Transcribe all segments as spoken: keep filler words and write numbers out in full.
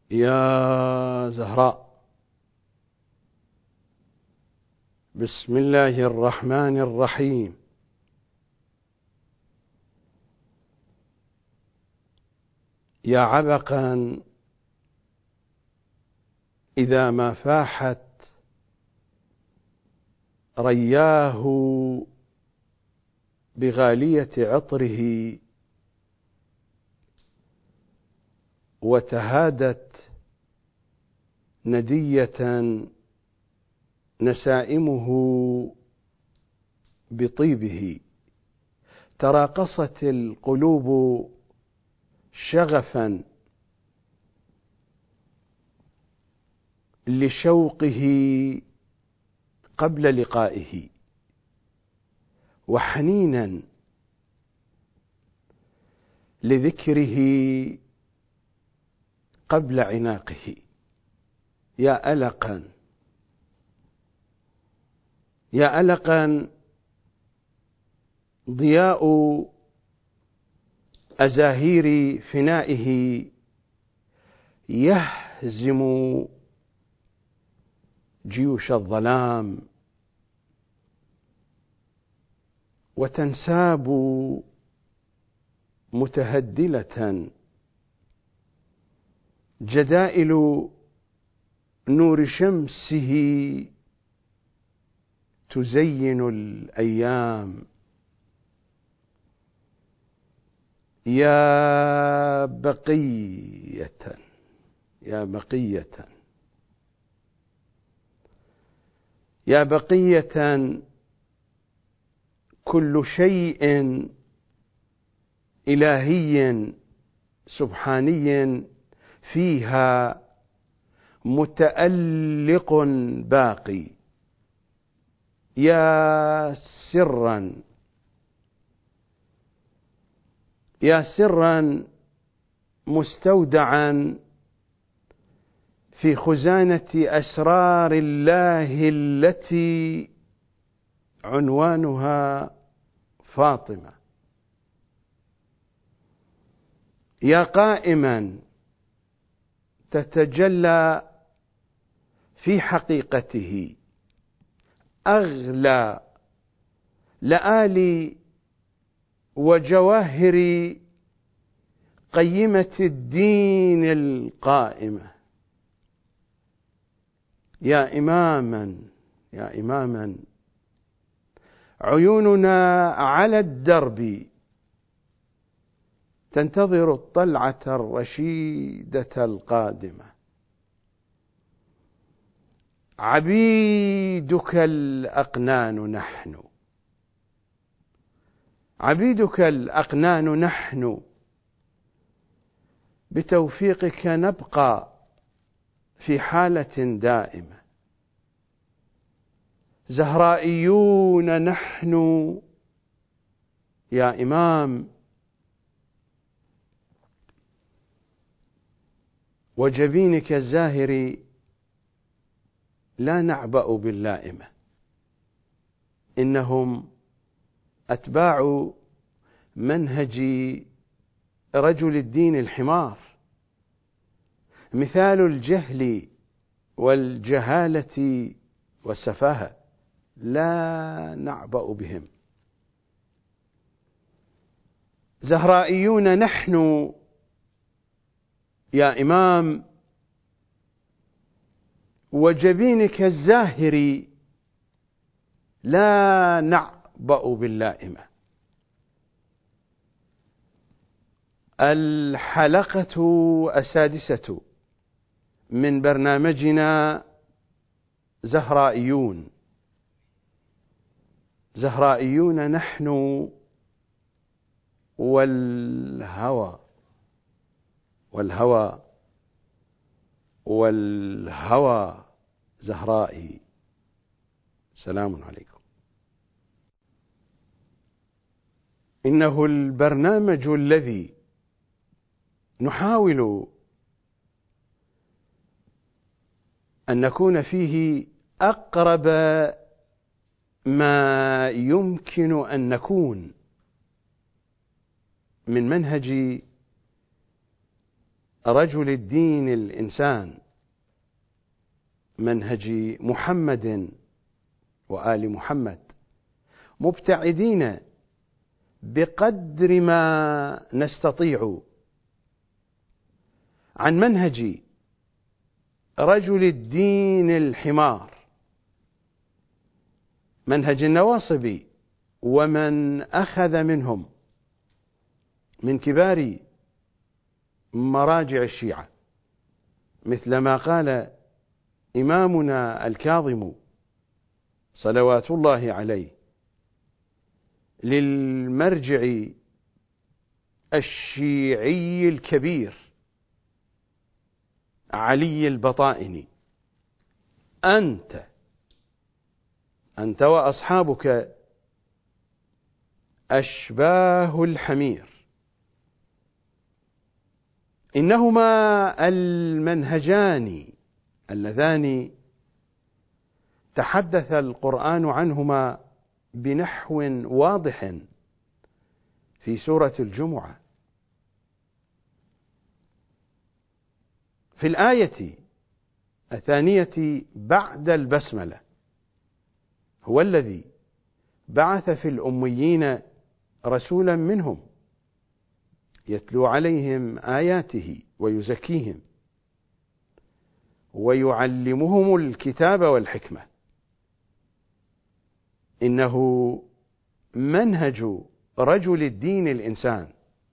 يا زهراء، بسم الله الرحمن الرحيم. يا عبقا إذا ما فاحت رياه بغالية عطره وتهادت ندية نسائمه بطيبه، تراقصت القلوب شغفا لشوقه قبل لقائه، وحنينا لذكره قبل عناقه. يا ألقا يا ألقا ضياء أزاهير فنائه يهزم جيوش الظلام، وتنساب متهدلة جدائل نور شمسه تزين الأيام. يا بقية يا بقية يا بقية كل شيء إلهي سبحاني فيها متألق باقي. يا سرا يا سرا مستودعا في خزانة أسرار الله التي عنوانها فاطمة. يا قائما تتجلى في حقيقته أغلى لآلي وجواهر قيمة الدين القائمة. يا إماما يا إماما عيوننا على الدرب تنتظر الطلعة الرشيدة القادمة. عبيدك الأقنان نحن عبيدك الأقنان نحن بتوفيقك نبقى في حالة دائمة. زهرائيون نحن يا إمام، وجبينك الزاهر لا نعبأ باللائمة. إنهم أتباع منهج رجل الدين الحمار، مثال الجهل والجهالة والسفاهة، لا نعبأ بهم. زهرائيون نحن يا إمام، وجبينك الزاهر لا نعبأ باللائمة. الحلقة السادسة من برنامجنا زهرائيون. زهرائيون نحن والهوى والهوى والهوى زهرائي. سلام عليكم. إنه البرنامج الذي نحاول أن نكون فيه أقرب ما يمكن أن نكون من منهج رجل الدين الإنسان، منهج محمد وآل محمد، مبتعدين بقدر ما نستطيع عن منهج رجل الدين الحمار، منهج النواصب ومن أخذ منهم من كبار مراجع الشيعة، مثل ما قال إمامنا الكاظم صلوات الله عليه للمرجع الشيعي الكبير علي البطائني: أنت أنت وأصحابك أشباه الحمير، إنهما المنهجان اللذان تحدث القرآن عنهما بنحو واضح في سورة الجمعة. في الآية الثانية بعد البسملة: هو الذي بعث في الأميين رسولا منهم يتلو عليهم آياته ويزكيهم ويعلمهم الكتاب والحكمة، إنه منهج رجل الدين الإنسان.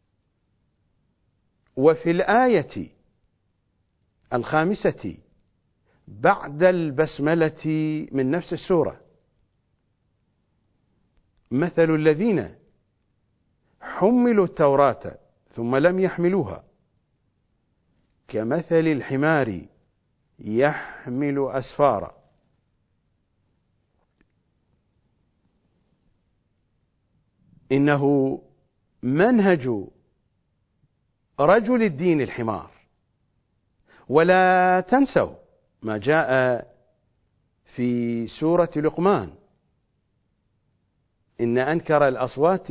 وفي الآية الخامسة بعد البسملة من نفس السورة: مثل الذين حملوا التوراة ثم لم يحملوها كمثل الحمار يحمل أسفارا. إنه منهج رجل الدين الحمار. ولا تنسوا ما جاء في سورة لقمان: إن أنكر الأصوات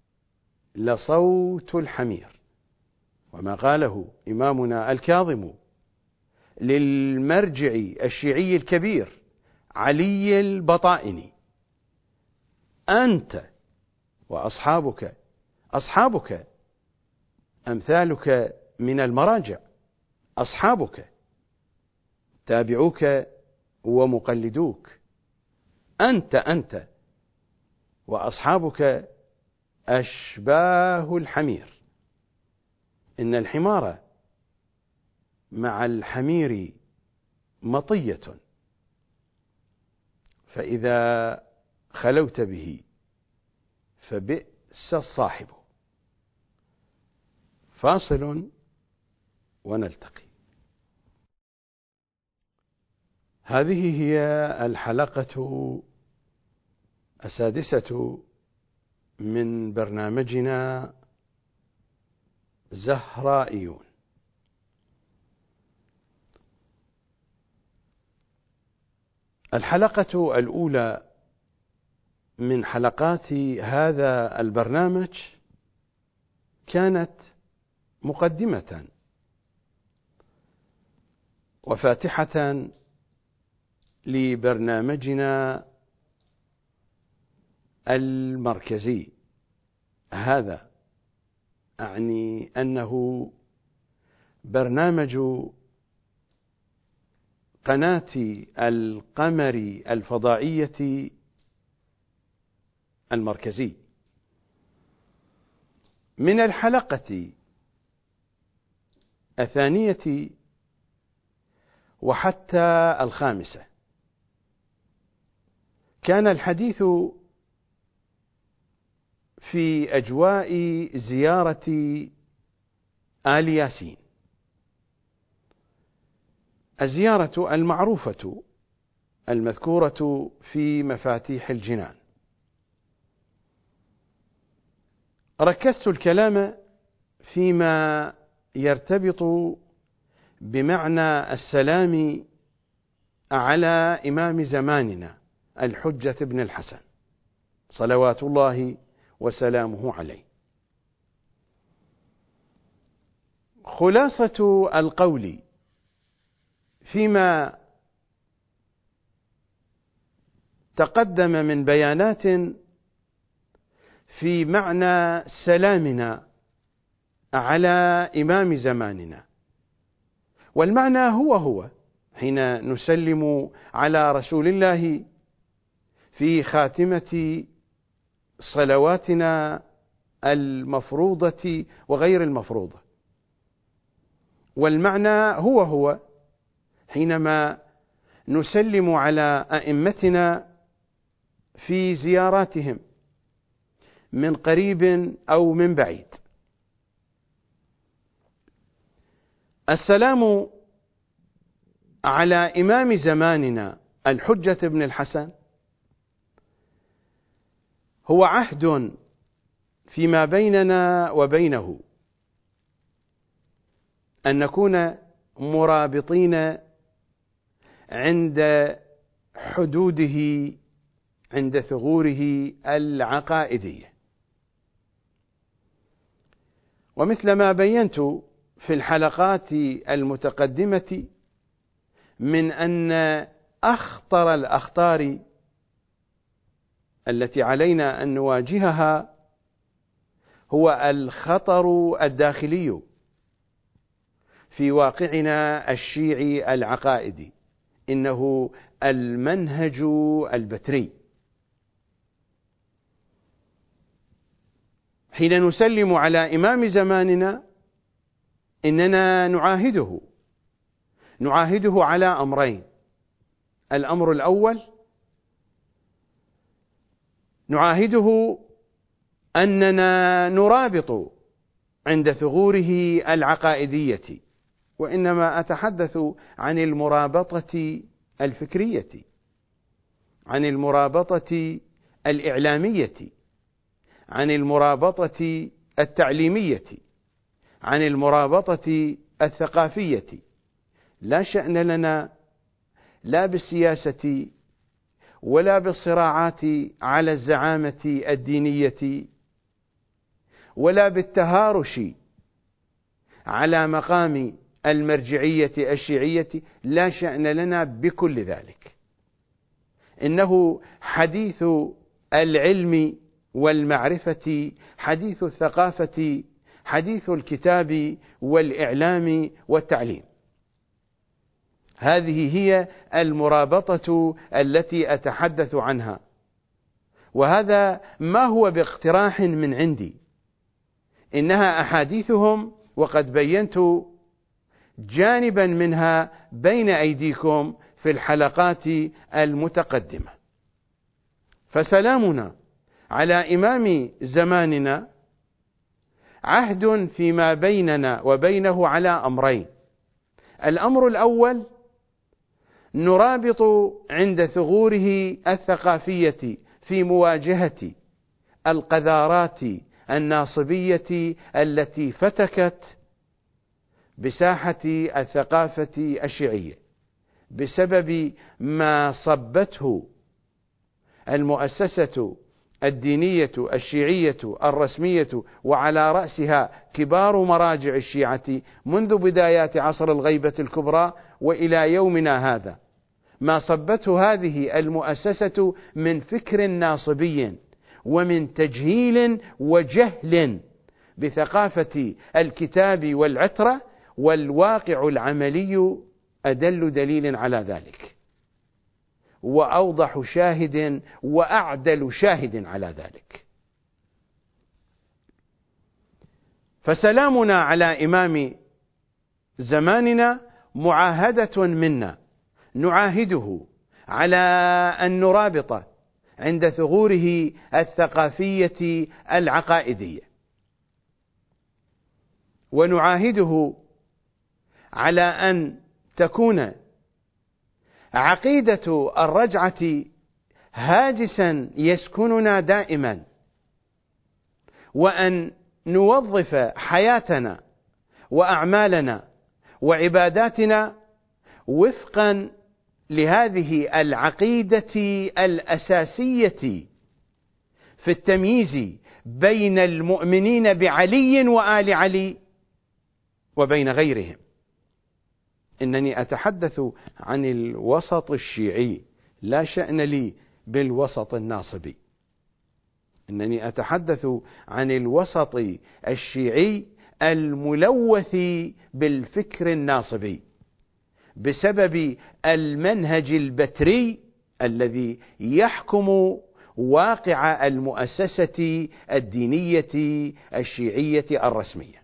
لصوت الحمير، وما قاله إمامنا الكاظم للمرجع الشيعي الكبير علي البطائني: أنت وأصحابك، أصحابك أمثالك من المراجع، أصحابك تابعوك ومقلدوك، أنت أنت وأصحابك أشباه الحمير، إن الحمار مع الحمير مطية، فإذا خلوت به فبئس الصاحب. فاصل ونلتقي. هذه هي الحلقة السادسة من برنامجنا زهرائيون. الحلقة الأولى من حلقات هذا البرنامج كانت مقدمة وفاتحة لبرنامجنا المركزي هذا، أعني أنه برنامج قناة القمر الفضائية المركزي. من الحلقة الثانية وحتى الخامسة كان الحديث في أجواء زيارة آل ياسين، الزيارة المعروفة المذكورة في مفاتيح الجنان. ركزت الكلام فيما يرتبط بمعنى السلام على إمام زماننا الحجة بن الحسن صلوات الله وسلامه عليه. خلاصة القول فيما تقدم من بيانات في معنى سلامنا على إمام زماننا، والمعنى هو هو حين نسلم على رسول الله في خاتمة صلواتنا المفروضة وغير المفروضة، والمعنى هو هو حينما نسلم على أئمتنا في زياراتهم من قريب أو من بعيد. السلام على إمام زماننا الحجة بن الحسن هو عهد فيما بيننا وبينه أن نكون مرابطين عند حدوده، عند ثغوره العقائدية. ومثل ما بينت في الحلقات المتقدمة من أن أخطر الأخطار التي علينا أن نواجهها هو الخطر الداخلي في واقعنا الشيعي العقائدي، إنه المنهج البتري. حين نسلم على إمام زماننا إننا نعاهده نعاهده على أمرين. الأمر الأول، نعاهده أننا نرابط عند ثغوره العقائدية، وإنما أتحدث عن المرابطة الفكرية، عن المرابطة الإعلامية، عن المرابطة التعليمية، عن المرابطة الثقافية. لا شأن لنا لا بالسياسة ولا بالصراعات على الزعامة الدينية ولا بالتهارش على مقام المرجعية الشيعية، لا شأن لنا بكل ذلك. إنه حديث العلم والمعرفة، حديث الثقافة، حديث الكتاب والإعلام والتعليم. هذه هي المرابطة التي أتحدث عنها، وهذا ما هو باقتراح من عندي، إنها أحاديثهم، وقد بينت جانبا منها بين أيديكم في الحلقات المتقدمة. فسلامنا على إمام زماننا عهد فيما بيننا وبينه على أمرين. الأمر الأول، نرابط عند ثغوره الثقافية في مواجهة القذارات الناصبية التي فتكت بساحة الثقافة الشيعية بسبب ما صبته المؤسسة الدينية الشيعية الرسمية، وعلى رأسها كبار مراجع الشيعة منذ بدايات عصر الغيبة الكبرى وإلى يومنا هذا، ما صبته هذه المؤسسة من فكر ناصبي ومن تجهيل وجهل بثقافة الكتاب والعترة، والواقع العملي أدل دليل على ذلك، وأوضح شاهد وأعدل شاهد على ذلك. فسلامنا على إمام زماننا معاهدة منا، نعاهده على أن نرابط عند ثغوره الثقافية العقائدية، ونعاهده على أن تكون عقيدة الرجعة هاجسا يسكننا دائما، وأن نوظف حياتنا وأعمالنا وعباداتنا وفقا لهذه العقيدة الأساسية في التمييز بين المؤمنين بعلي وآل علي وبين غيرهم. إنني أتحدث عن الوسط الشيعي، لا شأن لي بالوسط الناصبي. إنني أتحدث عن الوسط الشيعي الملوث بالفكر الناصبي بسبب المنهج البتري الذي يحكم واقع المؤسسة الدينية الشيعية الرسمية.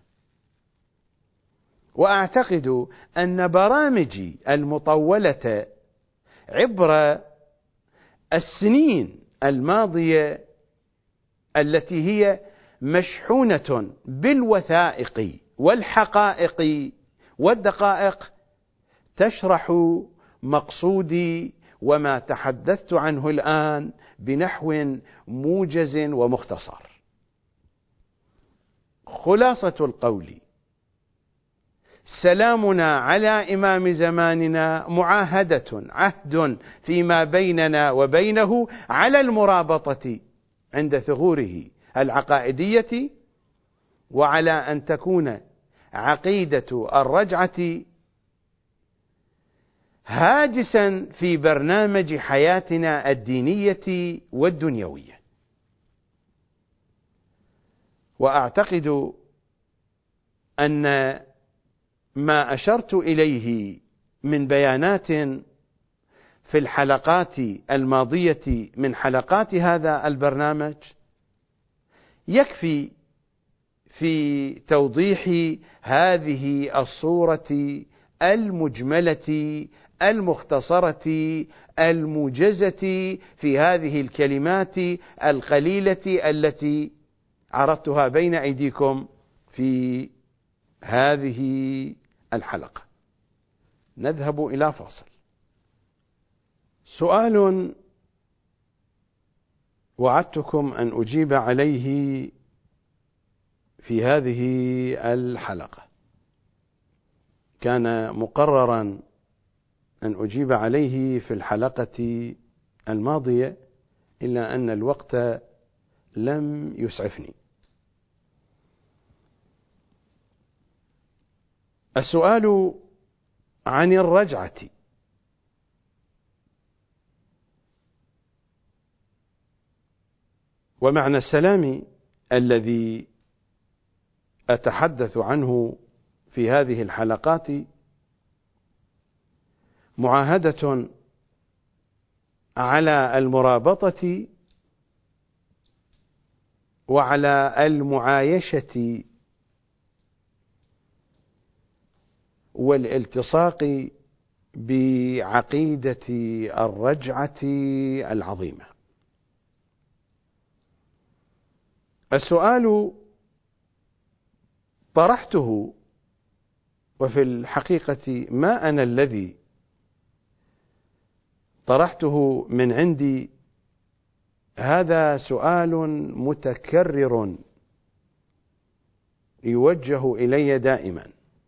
وأعتقد أن برامجي المطولة عبر السنين الماضية التي هي مشحونة بالوثائق والحقائق والدقائق تشرح مقصودي وما تحدثت عنه الآن بنحو موجز ومختصر. خلاصة القول: سلامنا على إمام زماننا معاهدة، عهد فيما بيننا وبينه على المرابطة عند ثغوره العقائدية، وعلى أن تكون عقيدة الرجعة هاجسا في برنامج حياتنا الدينية والدنيوية. وأعتقد أن ما أشرت إليه من بيانات في الحلقات الماضية من حلقات هذا البرنامج يكفي في توضيح هذه الصورة المجملة المختصرة الموجزة في هذه الكلمات القليلة التي عرضتها بين أيديكم في هذه الحلقة. نذهب إلى فاصل. سؤال وعدتكم أن أجيب عليه في هذه الحلقة، كان مقررا أن أجيب عليه في الحلقة الماضية، إلا أن الوقت لم يسعفني. السؤال عن الرجعة. ومعنى السلام الذي أتحدث عنه في هذه الحلقات معاهدة على المرابطة وعلى المعايشة والالتصاق بعقيدة الرجعة العظيمة. السؤال طرحته، وفي الحقيقة ما أنا الذي طرحته من عندي، هذا سؤال متكرر يوجه إلي دائما.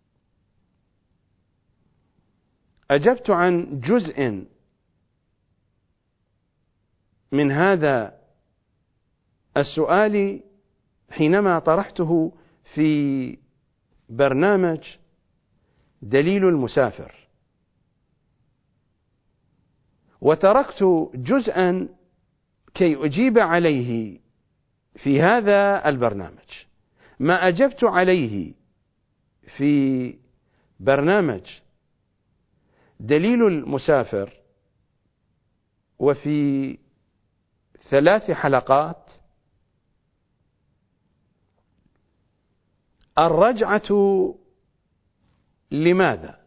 أجبت عن جزء من هذا السؤال حينما طرحته في برنامج دليل المسافر، وتركت جزءا كي أجيب عليه في هذا البرنامج. ما أجبت عليه في برنامج دليل المسافر وفي ثلاث حلقات: الرجعة لماذا؟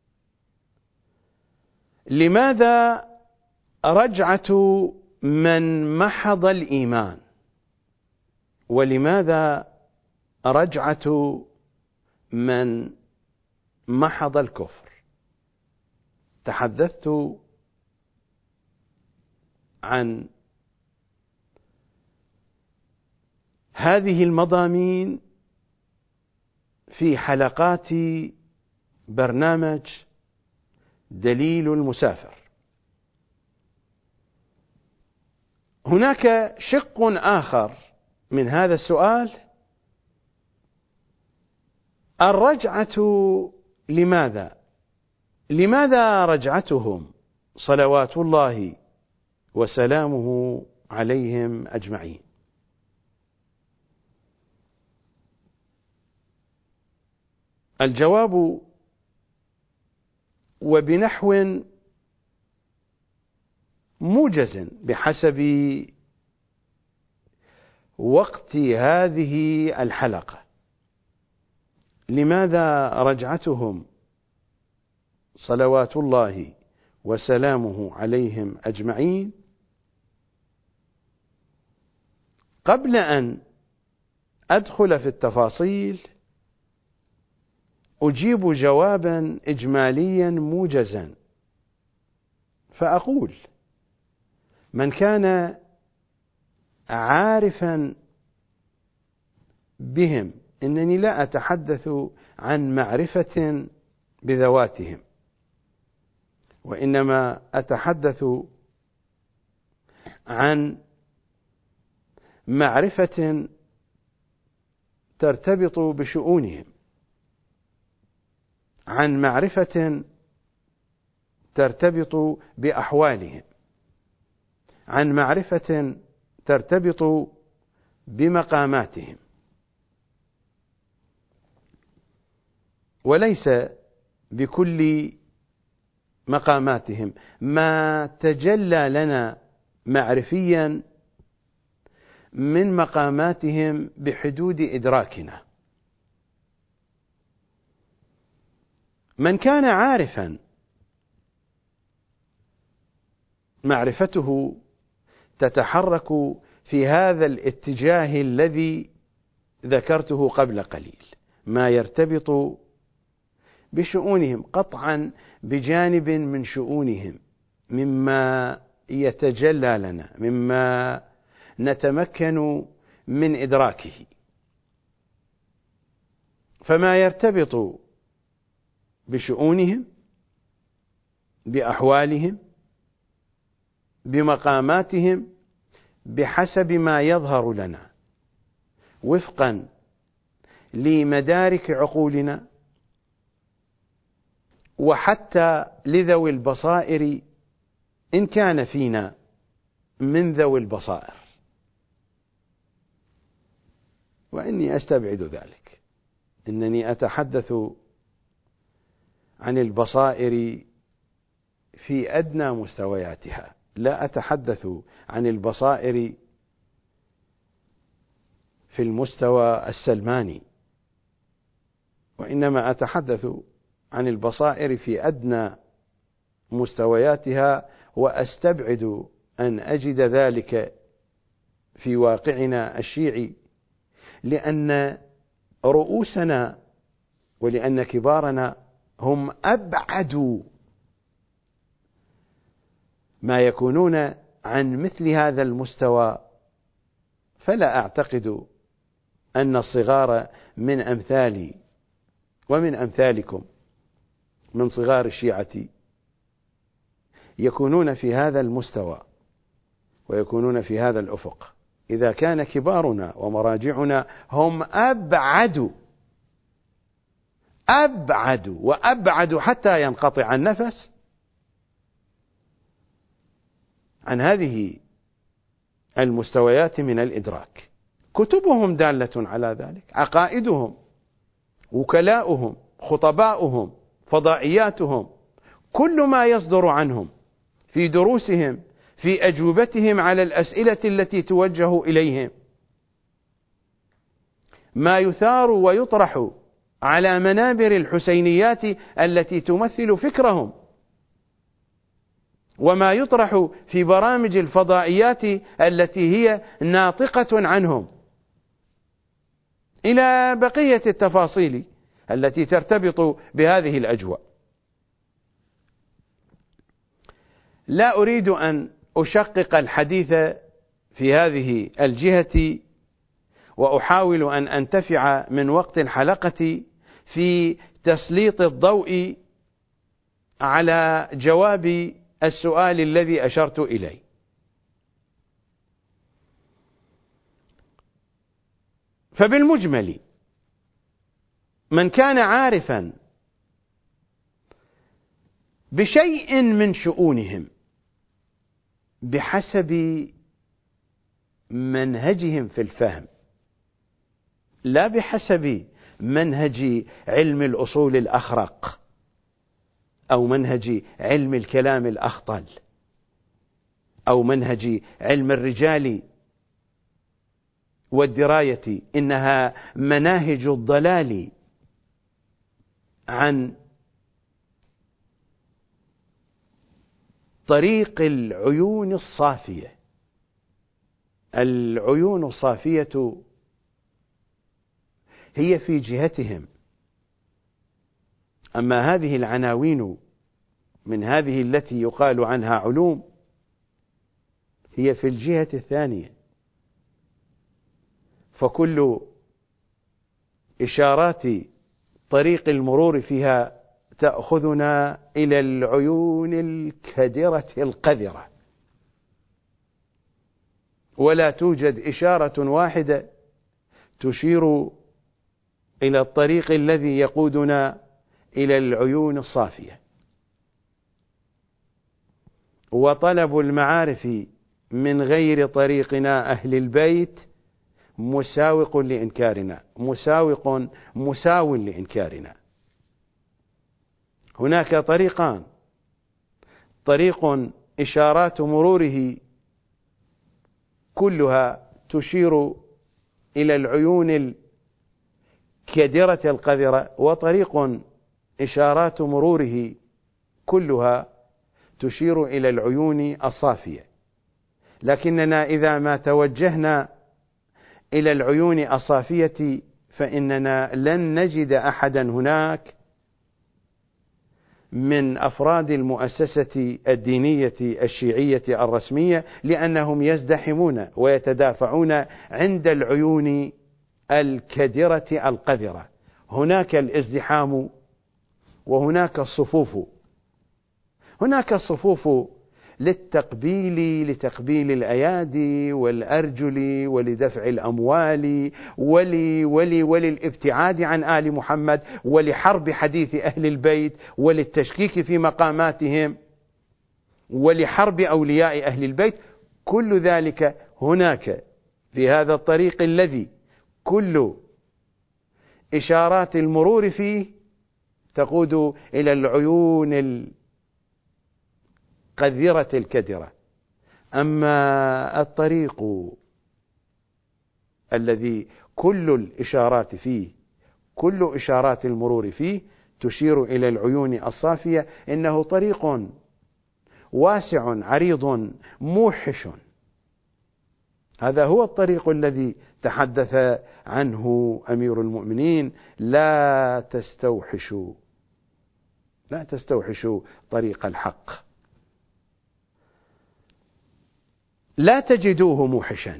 لماذا رجعة من محض الإيمان؟ ولماذا رجعة من محض الكفر؟ تحدثت عن هذه المضامين في حلقات برنامج دليل المسافر. هناك شق آخر من هذا السؤال الرجعة لماذا؟ لماذا رجعتهم صلوات الله وسلامه عليهم أجمعين؟ الجواب وبنحو موجز بحسب وقت هذه الحلقة. لماذا رجعتهم صلوات الله وسلامه عليهم أجمعين؟ قبل أن أدخل في التفاصيل أجيب جوابا إجماليا موجزا، فأقول: من كان عارفا بهم، إنني لا أتحدث عن معرفة بذواتهم، وإنما أتحدث عن معرفة ترتبط بشؤونهم، عن معرفة ترتبط بأحوالهم، عن معرفة ترتبط بمقاماتهم، وليس بكل مقاماتهم. ما تجلى لنا معرفيا من مقاماتهم بحدود إدراكنا. من كان عارفا معرفته تتحرك في هذا الاتجاه الذي ذكرته قبل قليل، ما يرتبط بشؤونهم، قطعا بجانب من شؤونهم، مما يتجلى لنا، مما نتمكن من إدراكه. فما يرتبط بشؤونهم، بأحوالهم، بمقاماتهم، بحسب ما يظهر لنا وفقا لمدارك عقولنا، وحتى لذوي البصائر إن كان فينا من ذوي البصائر، وإني أستبعد ذلك. إنني أتحدث عن البصائر في أدنى مستوياتها، لا أتحدث عن البصائر في المستوى السلماني، وإنما أتحدث عن البصائر في أدنى مستوياتها، وأستبعد أن أجد ذلك في واقعنا الشيعي، لأن رؤوسنا ولأن كبارنا هم أبعد ما يكونون عن مثل هذا المستوى. فلا أعتقد أن الصغار من أمثالي ومن أمثالكم من صغار الشيعة يكونون في هذا المستوى ويكونون في هذا الأفق، إذا كان كبارنا ومراجعنا هم أبعد أبعد وأبعد حتى ينقطع النفس عن هذه المستويات من الإدراك. كتبهم دالة على ذلك، عقائدهم، وكلاؤهم، خطباؤهم، فضائياتهم، كل ما يصدر عنهم في دروسهم، في أجوبتهم على الأسئلة التي توجه إليهم، ما يثار ويطرح على منابر الحسينيات التي تمثل فكرهم، وما يطرح في برامج الفضائيات التي هي ناطقة عنهم، إلى بقية التفاصيل التي ترتبط بهذه الأجواء. لا أريد أن أشقق الحديث في هذه الجهة، وأحاول أن أنتفع من وقت الحلقة في تسليط الضوء على جواب السؤال الذي أشرت إليه. فبالمجمل من كان عارفا بشيء من شؤونهم بحسب منهجهم في الفهم، لا بحسب منهج علم الأصول الأخرق أو منهج علم الكلام الأخطل أو منهج علم الرجال والدراية، إنها مناهج الضلال عن طريق العيون الصافية. العيون الصافية هي في جهتهم، أما هذه العناوين من هذه التي يقال عنها علوم هي في الجهة الثانية. فكل إشارات طريق المرور فيها تأخذنا إلى العيون الكدرة القذرة، ولا توجد إشارة واحدة تشير إلى الطريق الذي يقودنا إلى العيون الصافية. وطلب المعارف من غير طريقنا أهل البيت مساوق لإنكارنا، مساوق مساو لإنكارنا. هناك طريقان: طريق إشارات مروره كلها تشير إلى العيون الكدرة القذرة، وطريق إشارات مروره كلها تشير إلى العيون الصافية. لكننا إذا ما توجهنا إلى العيون الصافية فإننا لن نجد أحدا هناك من أفراد المؤسسة الدينية الشيعية الرسمية، لأنهم يزدحمون ويتدافعون عند العيون الكدرة القذرة. هناك الازدحام وهناك الصفوف. هناك الصفوف للتقبيل، لتقبيل الأيادي والأرجل، ولدفع الأموال، ولي ولي وللابتعاد عن آل محمد، ولحرب حديث أهل البيت، وللتشكيك في مقاماتهم، ولحرب أولياء أهل البيت. كل ذلك هناك في هذا الطريق الذي كل إشارات المرور فيه تقود إلى العيون القذرة الكدرة. أما الطريق الذي كل الإشارات فيه، كل إشارات المرور فيه تشير إلى العيون الصافية، إنه طريق واسع عريض موحش. هذا هو الطريق الذي تحدث عنه أمير المؤمنين: لا تستوحشوا لا تستوحشوا طريق الحق، لا تجدوه موحشا.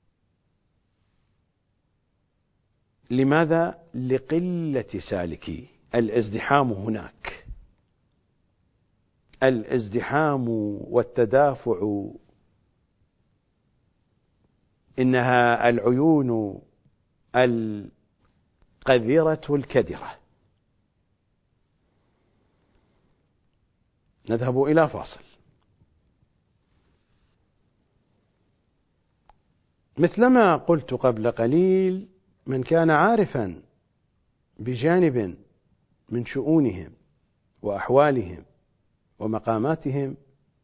لماذا؟ لقلة سالكيه. الازدحام هناك، الازدحام والتدافع، إنها العيون القذرة الكدرة. نذهب إلى فاصل. مثلما قلت قبل قليل، من كان عارفا بجانب من شؤونهم وأحوالهم ومقاماتهم،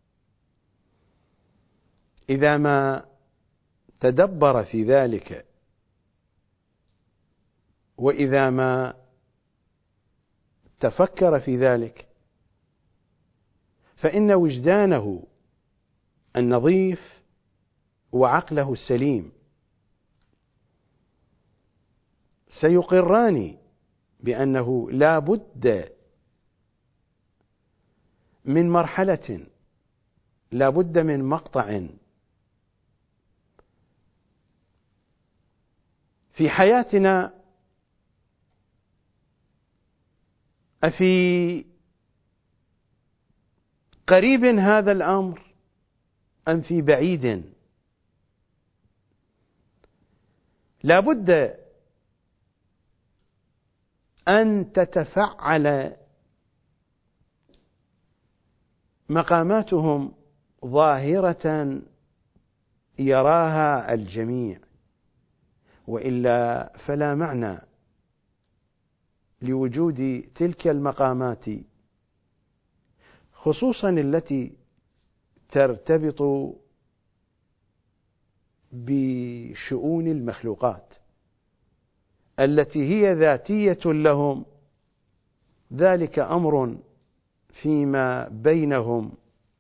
إذا ما تدبر في ذلك، وإذا ما تفكر في ذلك، فإن وجدانه النظيف وعقله السليم سيقران بأنه لا بد من مرحلة، لا بد من مقطع في حياتنا، أفي قريب هذا الأمر أم في بعيد؟ لا بد أن تتفعل مقاماتهم ظاهرة يراها الجميع، وإلا فلا معنى لوجود تلك المقامات، خصوصا التي ترتبط بشؤون المخلوقات التي هي ذاتية لهم. ذلك أمر فيما بينهم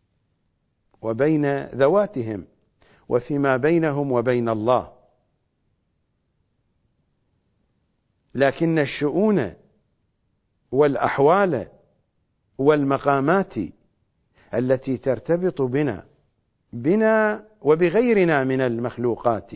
وبين ذواتهم، وفيما بينهم وبين الله. لكن الشؤون والأحوال والمقامات التي ترتبط بنا بنا وبغيرنا من المخلوقات،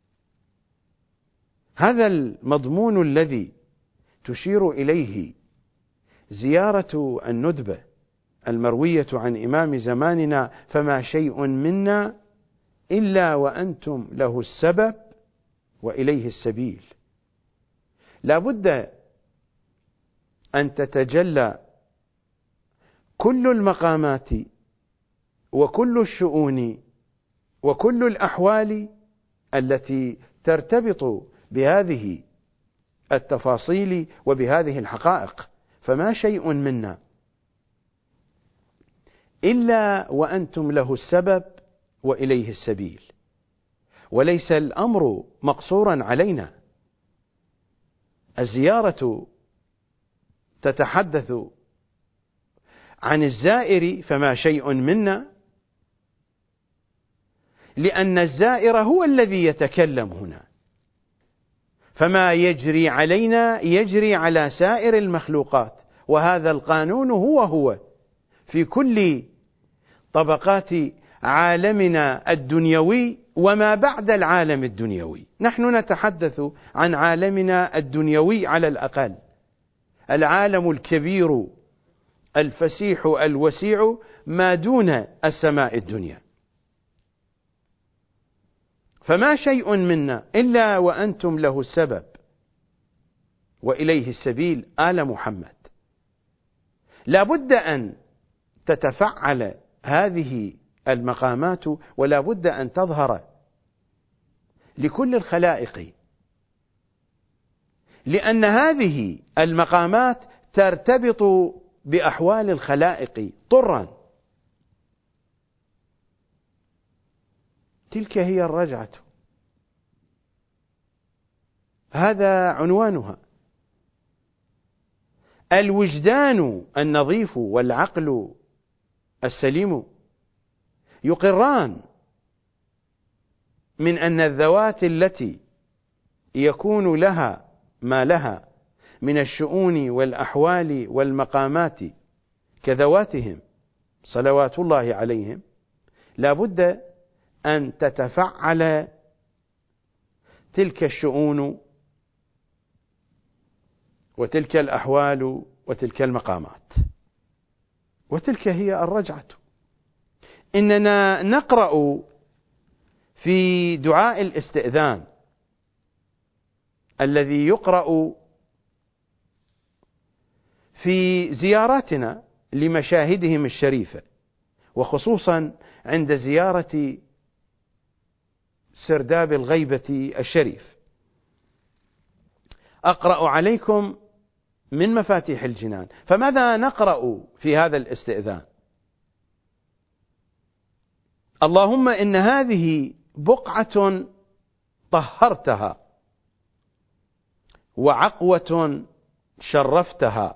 هذا المضمون الذي تشير إليه زيارة الندبة المروية عن إمام زماننا: فما شيء منا إلا وأنتم له السبب وإليه السبيل. لا بد أن تتجلى كل المقامات وكل الشؤون وكل الأحوال التي ترتبط بهذه التفاصيل وبهذه الحقائق. فما شيء منا إلا وأنتم له السبب وإليه السبيل. وليس الأمر مقصورا علينا. الزيارة تتحدث عن الزائر فما شيء منا، لأن الزائر هو الذي يتكلم هنا، فما يجري علينا يجري على سائر المخلوقات، وهذا القانون هو هو في كل طبقات عالمنا الدنيوي وما بعد العالم الدنيوي. نحن نتحدث عن عالمنا الدنيوي على الأقل، العالم الكبير الفسيح الوسيع ما دون السماء الدنيا. فما شيء منا إلا وأنتم له السبب وإليه السبيل. آل محمد، لا بد أن تتفعل هذه المقامات، ولا بد أن تظهر لكل الخلائق، لأن هذه المقامات ترتبط بأحوال الخلائق طرا. تلك هي الرجعة، هذا عنوانها. الوجدان النظيف والعقل السليم يقران من أن الذوات التي يكون لها ما لها من الشؤون والأحوال والمقامات كذواتهم صلوات الله عليهم، لا بد أن تتفعل تلك الشؤون وتلك الأحوال وتلك المقامات، وتلك هي الرجعة. إننا نقرأ في دعاء الاستئذان الذي يقرأ في زياراتنا لمشاهدهم الشريفة، وخصوصا عند زيارة سرداب الغيبة الشريف: أقرأ عليكم من مفاتيح الجنان. فماذا نقرأ في هذا الاستئذان؟ اللهم إن هذه بقعة طهرتها، وعقوة شرفتها،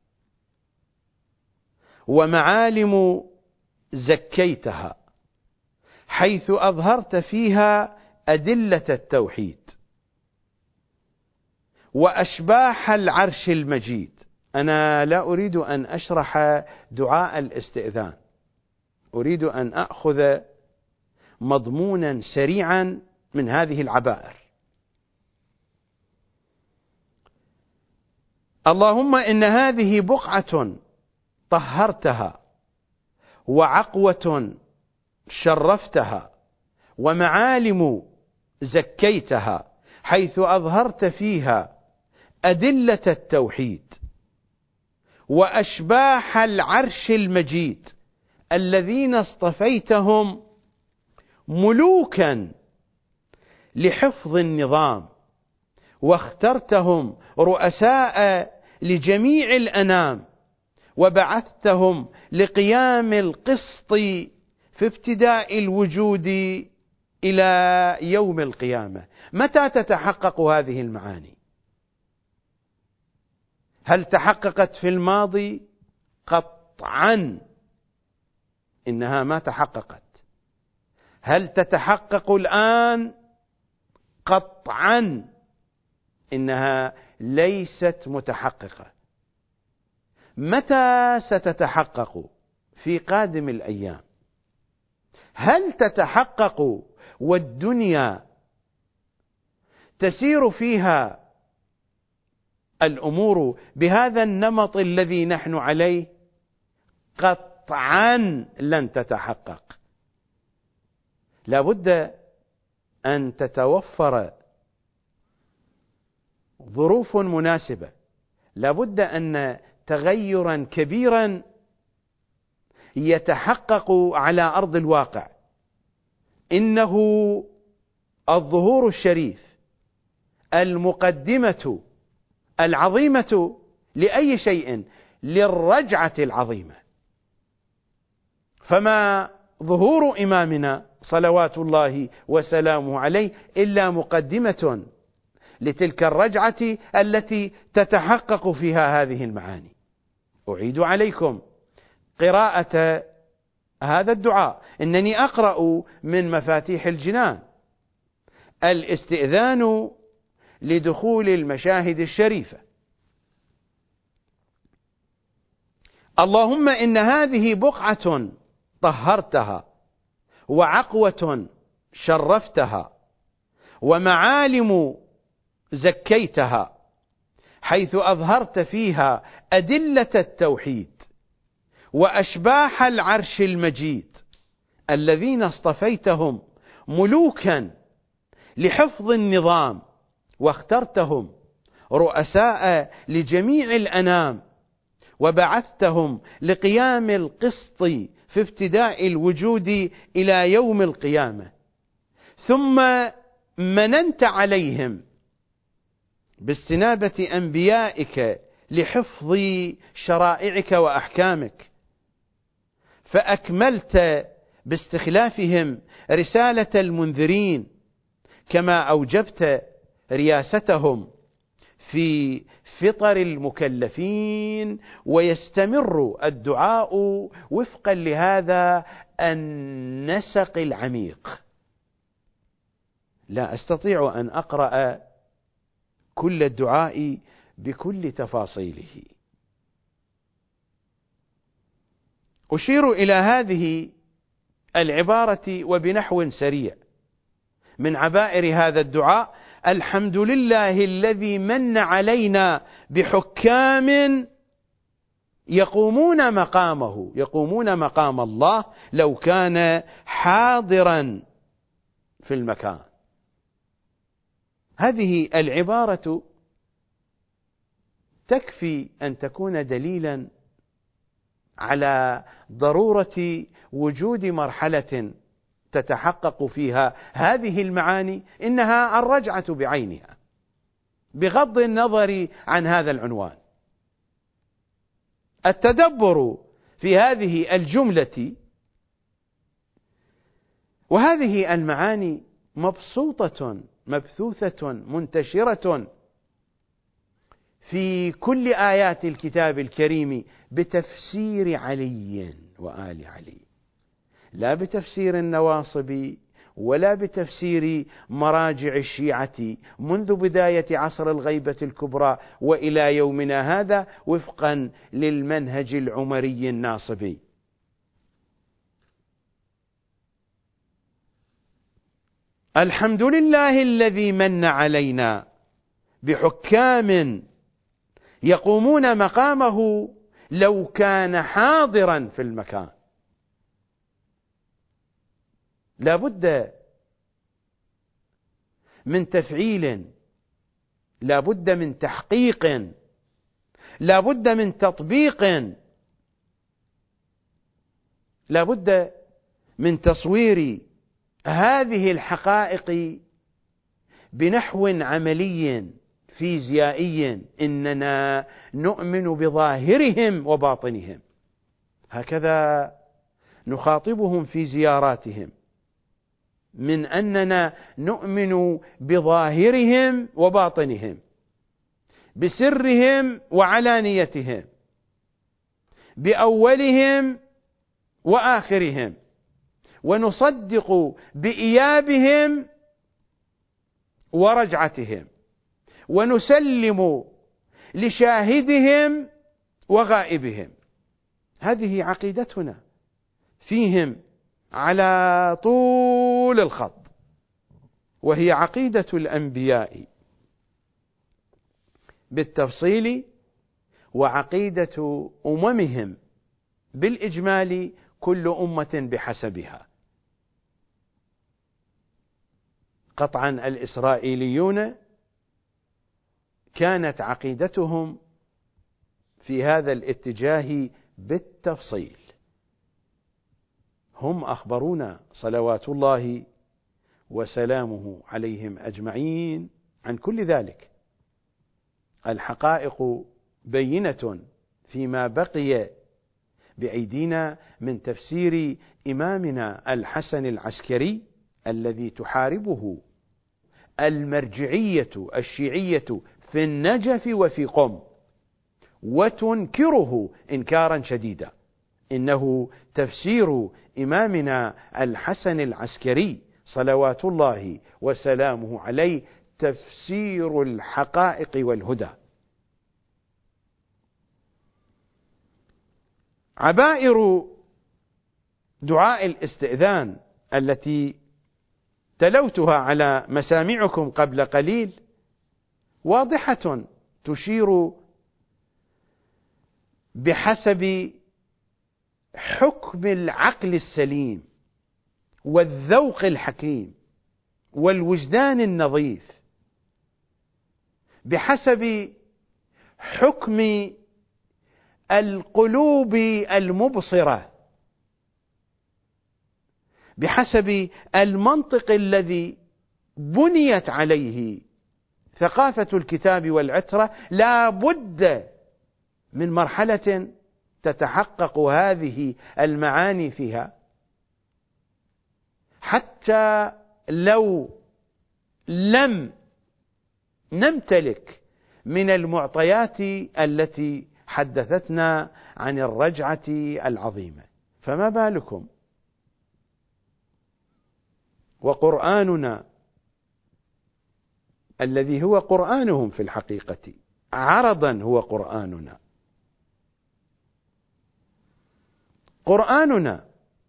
ومعالم زكيتها، حيث أظهرت فيها أدلة التوحيد وأشباح العرش المجيد. أنا لا أريد أن أشرح دعاء الاستئذان، أريد أن أخذ مضمونا سريعا من هذه العبائر. اللهم إن هذه بقعة طهرتها، وعقوة شرفتها، ومعالم زكيتها، حيث أظهرت فيها أدلة التوحيد وأشباح العرش المجيد الذين اصطفيتهم ملوكا لحفظ النظام، واخترتهم رؤساء لجميع الأنام، وبعثتهم لقيام القسط في ابتداء الوجود إلى يوم القيامة. متى تتحقق هذه المعاني؟ هل تحققت في الماضي؟ قطعا إنها ما تحققت. هل تتحقق الآن؟ قطعا إنها ليست متحققة. متى ستتحقق؟ في قادم الأيام. هل تتحقق والدنيا تسير فيها الأمور بهذا النمط الذي نحن عليه؟ قطعا لن تتحقق. لا بد أن تتوفر ظروف مناسبة، لا بد أن تغيرا كبيرا يتحقق على أرض الواقع. إنه الظهور الشريف، المقدمة العظيمة لأي شيء، للرجعة العظيمة. فما ظهور إمامنا صلوات الله وسلامه عليه إلا مقدمة لتلك الرجعة التي تتحقق فيها هذه المعاني. أعيد عليكم قراءة هذا الدعاء. إنني أقرأ من مفاتيح الجنان: الاستئذان لدخول المشاهد الشريفة. اللهم إن هذه بقعة طهرتها، وعقوة شرفتها، ومعالم زكيتها، حيث أظهرت فيها أدلة التوحيد وأشباح العرش المجيد الذين اصطفيتهم ملوكا لحفظ النظام، واخترتهم رؤساء لجميع الأنام، وبعثتهم لقيام القسط في ابتداء الوجود إلى يوم القيامة. ثم مننت عليهم باستنابة أنبيائك لحفظ شرائعك وأحكامك، فأكملت باستخلافهم رسالة المنذرين، كما أوجبت رياستهم في فطر المكلفين. ويستمر الدعاء وفقا لهذا النسق العميق. لا أستطيع أن أقرأ كل الدعاء بكل تفاصيله. أشير إلى هذه العبارة وبنحو سريع من عبائر هذا الدعاء: الحمد لله الذي من علينا بحكام يقومون مقامه، يقومون مقام الله لو كان حاضرا في المكان. هذه العبارة تكفي أن تكون دليلا على ضرورة وجود مرحلة تتحقق فيها هذه المعاني، إنها الرجعة بعينها، بغض النظر عن هذا العنوان. التدبر في هذه الجملة وهذه المعاني مبسوطة مبثوثة منتشرة في كل آيات الكتاب الكريم بتفسير علي وآل علي، لا بتفسير النواصب ولا بتفسير مراجع الشيعة منذ بداية عصر الغيبة الكبرى وإلى يومنا هذا، وفقا للمنهج العمري الناصبي. الحمد لله الذي من علينا بحكام يقومون مقامه لو كان حاضرا في المكان. لا بد من تفعيل لا بد من تحقيق، لا بد من تطبيق، لا بد من تصوير هذه الحقائق بنحو عملي فيزيائي. إننا نؤمن بظاهرهم وباطنهم، هكذا نخاطبهم في زياراتهم، من أننا نؤمن بظاهرهم وباطنهم، بسرهم وعلانيتهم، بأولهم وآخرهم، ونصدق بإيابهم ورجعتهم، ونسلم لشاهدهم وغائبهم. هذه عقيدتنا فيهم على طول الخط، وهي عقيدة الأنبياء بالتفصيل، وعقيدة أممهم بالإجمال، كل أمة بحسبها. قطعا الإسرائيليون كانت عقيدتهم في هذا الاتجاه بالتفصيل. هم أخبرونا صلوات الله وسلامه عليهم أجمعين عن كل ذلك. الحقائق بينة فيما بقي بأيدينا من تفسير إمامنا الحسن العسكري، الذي تحاربه المرجعية الشيعية في النجف وفي قم، وتنكره إنكارا شديدا. إنه تفسير إمامنا الحسن العسكري صلوات الله وسلامه عليه تفسير الحقائق والهدى. عبائر دعاء الاستئذان التي تلوتها على مسامعكم قبل قليل واضحة، تشير بحسب حكم العقل السليم والذوق الحكيم والوجدان النظيف، بحسب حكم القلوب المبصرة، بحسب المنطق الذي بنيت عليه ثقافة الكتاب والعترة. لا بد من مرحلة تتحقق هذه المعاني فيها، حتى لو لم نمتلك من المعطيات التي حدثتنا عن الرجعة العظيمة، فما بالكم وقرآننا الذي هو قرآنهم في الحقيقة، عرضا هو قرآننا. قرآننا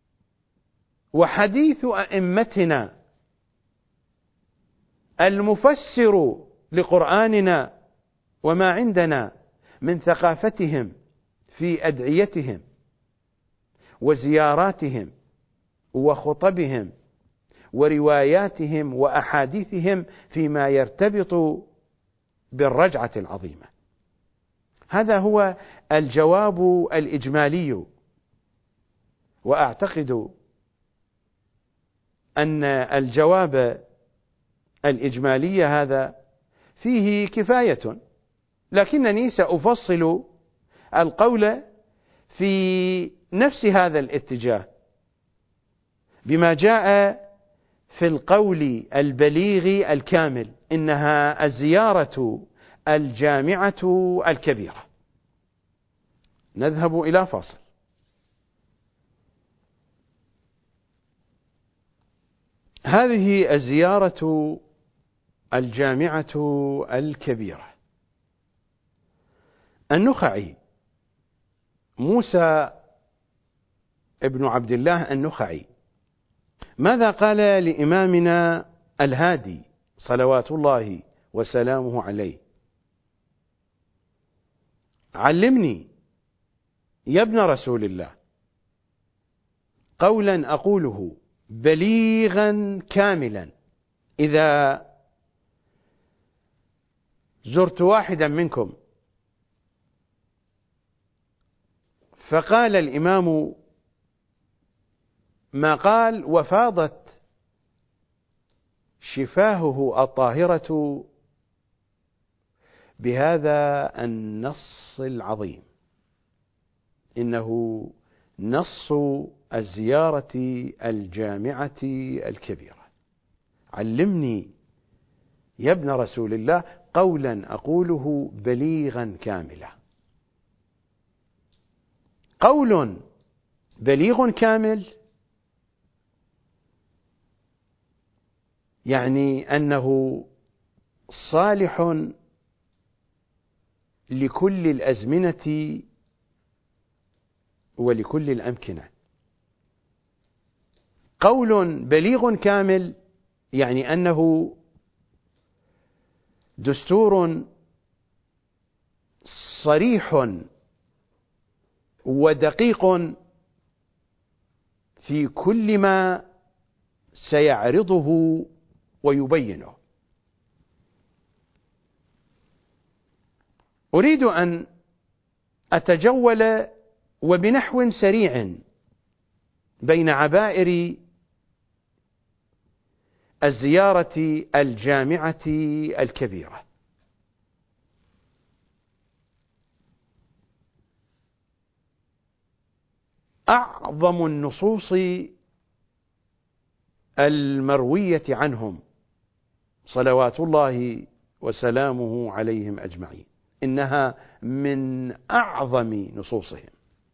وحديث أئمتنا المفسر لقرآننا وما عندنا من ثقافتهم في أدعيتهم وزياراتهم وخطبهم ورواياتهم وأحاديثهم فيما يرتبط بالرجعة العظيمة. هذا هو الجواب الإجمالي، وأعتقد أن الجواب الإجمالي هذا فيه كفاية، لكنني سأفصل القول في نفس هذا الاتجاه بما جاء في القول البليغ الكامل: إنها الزيارة الجامعة الكبيرة. نذهب إلى فاصل. هذه الزيارة الجامعة الكبيرة، النخعي موسى ابن عبد الله النخعي ماذا قال لإمامنا الهادي صلوات الله وسلامه عليه؟ علمني يا ابن رسول الله قولا أقوله بليغا كاملا إذا زرت واحدا منكم فقال الإمام ما قال وفاضت شفاهه الطاهرة بهذا النص العظيم، إنه نص الزيارة الجامعة الكبيرة. علمني يا ابن رسول الله قولا أقوله بليغا كاملا. قول بليغ كامل يعني أنه صالح لكل الأزمنة ولكل الأمكنة. قول بليغ كامل يعني أنه دستور صريح ودقيق في كل ما سيعرضه ويبينه. أريد أن أتجول وبنحو سريع بين عبائر الزيارة الجامعة الكبيرة. أعظم النصوص المروية عنهم صلوات الله وسلامه عليهم أجمعين، إنها من أعظم نصوصهم.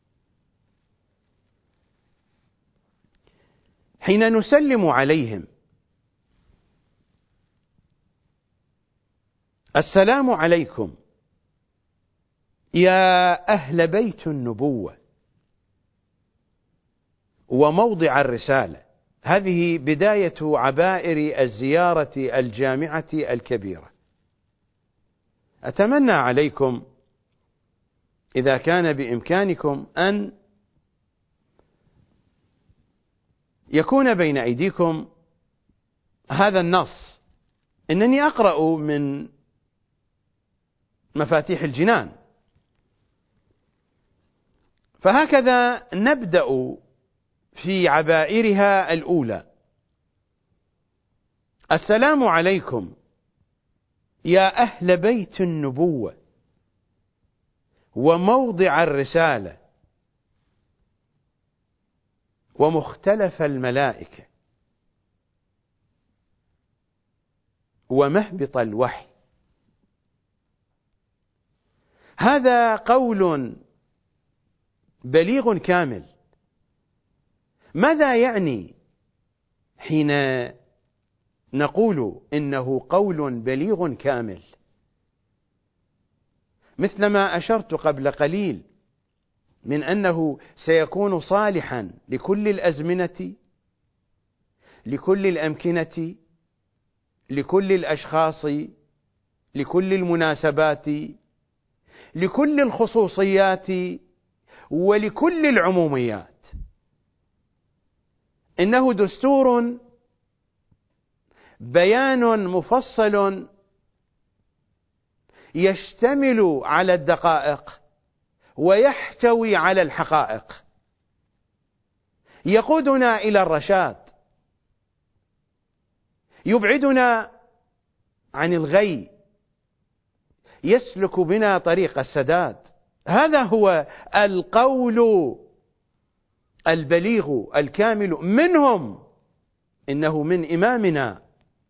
حين نسلم عليهم السلام عليكم يا أهل بيت النبوة وموضع الرسالة، هذه بداية عبائر الزيارة الجامعة الكبيرة. أتمنى عليكم إذا كان بإمكانكم أن يكون بين أيديكم هذا النص. إنني أقرأ من مفاتيح الجنان، فهكذا نبدأ في عبائرها الأولى: السلام عليكم يا أهل بيت النبوة وموضع الرسالة ومختلف الملائكة ومهبط الوحي. هذا قول بليغ كامل. ماذا يعني حين نقول إنه قول بليغ كامل؟ مثلما أشرت قبل قليل من أنه سيكون صالحا لكل الأزمنة، لكل الأمكنة، لكل الأشخاص، لكل المناسبات، لكل الخصوصيات، ولكل العموميات. إنه دستور بيان مفصل يشتمل على الدقائق ويحتوي على الحقائق، يقودنا إلى الرشاد، يبعدنا عن الغي، يسلك بنا طريق السداد. هذا هو القول البليغ الكامل منهم. إنه من إمامنا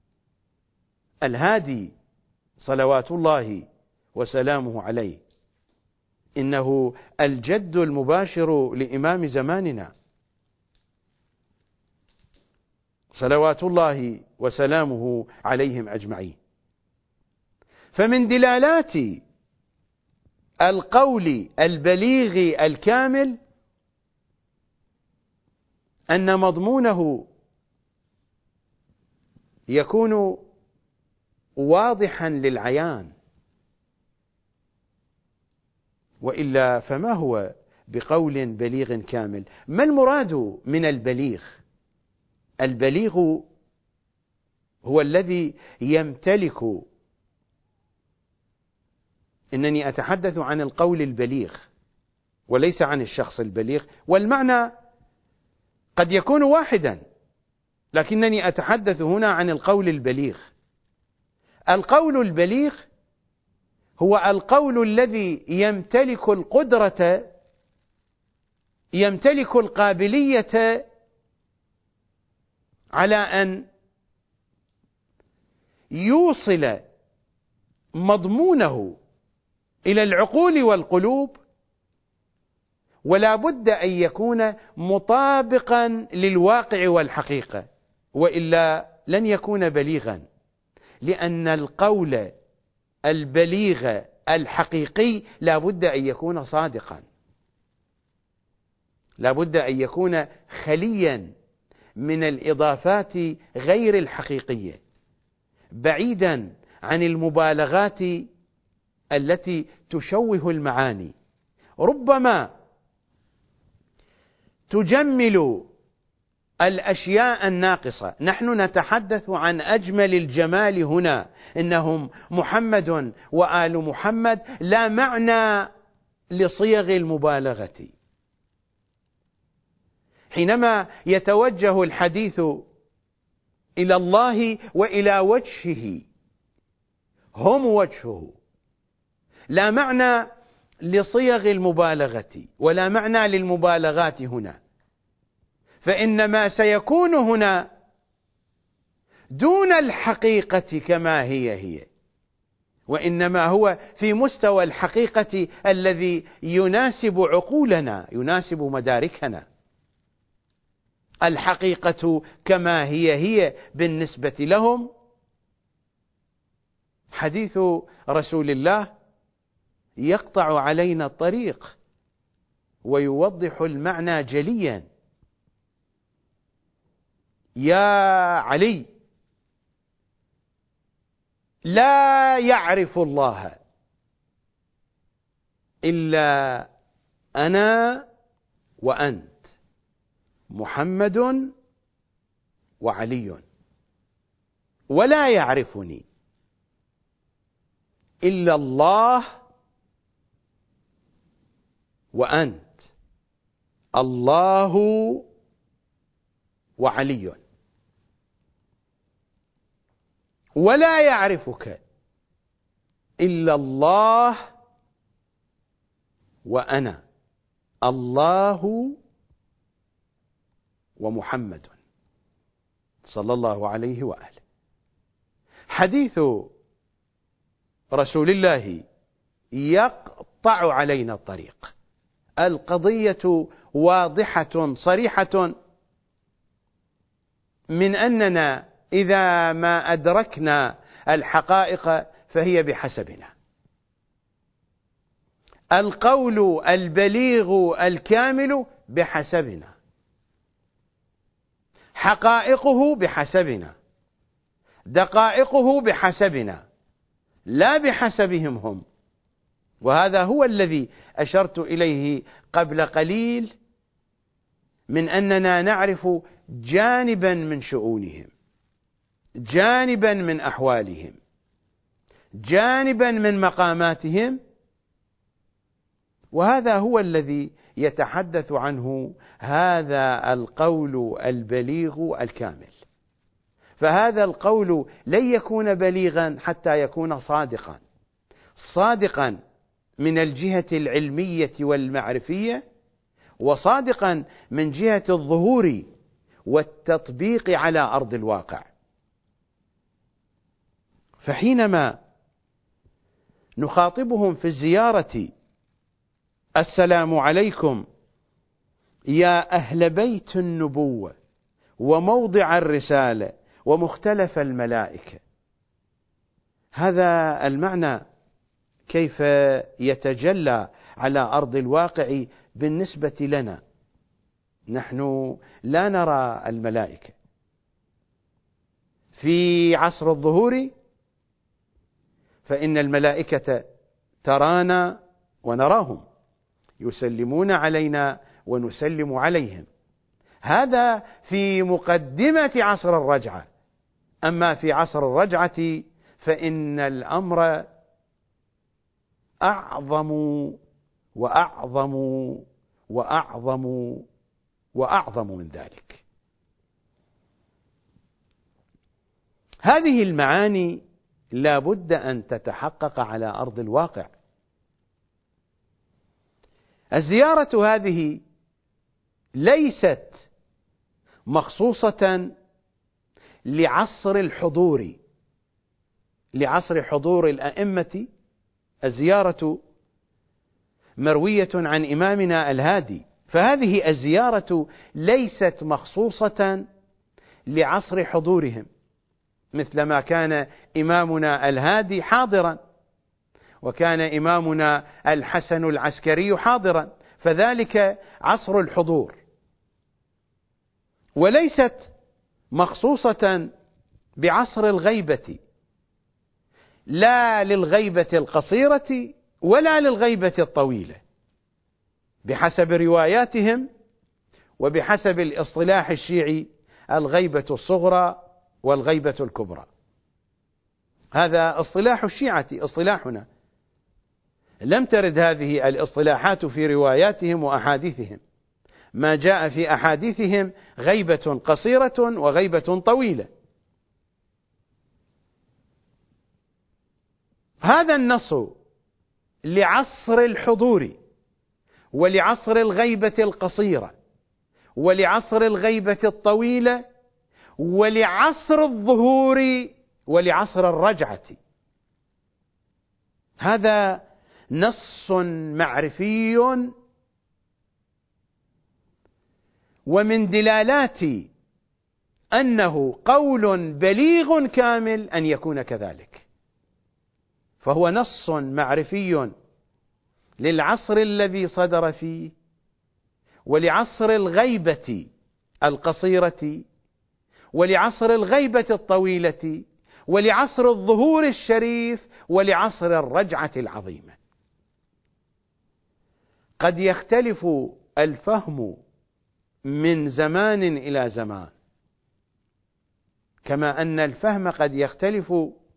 الهادي صلوات الله وسلامه عليه، إنه الجد المباشر لإمام زماننا صلوات الله وسلامه عليهم أجمعين. فمن دلالات القول البليغ الكامل أن مضمونه يكون واضحا للعيان، وإلا فما هو بقول بليغ كامل؟ ما المراد من البليغ؟ البليغ هو الذي يمتلك إنني أتحدث عن القول البليغ وليس عن الشخص البليغ، والمعنى قد يكون واحدا، لكنني أتحدث هنا عن القول البليغ. القول البليغ هو القول الذي يمتلك القدرة، يمتلك القابلية على أن يوصل مضمونه إلى العقول والقلوب، ولا بد أن يكون مطابقا للواقع والحقيقة، وإلا لن يكون بليغا، لأن القول البليغ الحقيقي لا بد أن يكون صادقا، لا بد أن يكون خليا من الإضافات غير الحقيقية، بعيدا عن المبالغات التي تشوه المعاني، ربما تجمل الأشياء الناقصة. نحن نتحدث عن أجمل الجمال هنا، إنهم محمد وآل محمد، لا معنى لصيغ المبالغة. حينما يتوجه الحديث إلى الله وإلى وجهه، هم وجهه، لا معنى لصيغ المبالغة ولا معنى للمبالغات هنا، فإن ما سيكون هنا دون الحقيقة كما هي هي، وإنما هو في مستوى الحقيقة الذي يناسب عقولنا، يناسب مداركنا. الحقيقة كما هي هي بالنسبة لهم حديث رسول الله يقطع علينا الطريق ويوضح المعنى جليا. يا علي، لا يعرف الله إلا أنا وأنت، محمد وعلي، ولا يعرفني إلا الله وأنت، الله وعلي، ولا يعرفك إلا الله وأنا، الله ومحمد صلى الله عليه وآله. حديث رسول الله يقطع علينا الطريق، القضية واضحة صريحة، من أننا إذا ما أدركنا الحقائق فهي بحسبنا. القول البليغ الكامل بحسبنا، حقائقه بحسبنا، دقائقه بحسبنا، لا بحسبهم هم. وهذا هو الذي أشرت إليه قبل قليل، من أننا نعرف جانبا من شؤونهم، جانبا من أحوالهم، جانبا من مقاماتهم، وهذا هو الذي يتحدث عنه هذا القول البليغ الكامل. فهذا القول لن يكون بليغا حتى يكون صادقا، صادقا من الجهة العلمية والمعرفية، وصادقا من جهة الظهور والتطبيق على أرض الواقع. فحينما نخاطبهم في الزيارة: السلام عليكم يا أهل بيت النبوة وموضع الرسالة ومختلف الملائكة، هذا المعنى كيف يتجلى على أرض الواقع بالنسبة لنا؟ نحن لا نرى الملائكة. في عصر الظهور فإن الملائكة ترانا ونراهم، يسلمون علينا ونسلم عليهم، هذا في مقدمة عصر الرجعة. أما في عصر الرجعة فإن الأمر أعظم وأعظم وأعظم وأعظم من ذلك. هذه المعاني لا بد أن تتحقق على أرض الواقع. الزيارة هذه ليست مخصوصة لعصر الحضور، لعصر حضور الأئمة. الزيارة مروية عن إمامنا الهادي، فهذه الزيارة ليست مخصوصة لعصر حضورهم، مثلما كان إمامنا الهادي حاضرا، وكان إمامنا الحسن العسكري حاضرا، فذلك عصر الحضور. وليست مخصوصة بعصر الغيبة، لا للغيبة القصيرة ولا للغيبة الطويلة، بحسب رواياتهم وبحسب الاصطلاح الشيعي: الغيبة الصغرى والغيبة الكبرى. هذا اصطلاح الشيعة، اصطلاحنا. لم ترد هذه الاصطلاحات في رواياتهم وأحاديثهم. ما جاء في أحاديثهم غيبة قصيرة وغيبة طويلة. هذا النص لعصر الحضور ولعصر الغيبة القصيرة ولعصر الغيبة الطويلة ولعصر الظهور ولعصر الرجعة. هذا نص معرفي، ومن دلالات أنه قول بليغ كامل أن يكون كذلك. فهو نص معرفي للعصر الذي صدر فيه، ولعصر الغيبة القصيرة، ولعصر الغيبة الطويلة، ولعصر الظهور الشريف، ولعصر الرجعة العظيمة. قد يختلف الفهم من زمان إلى زمان، كما أن الفهم قد يختلف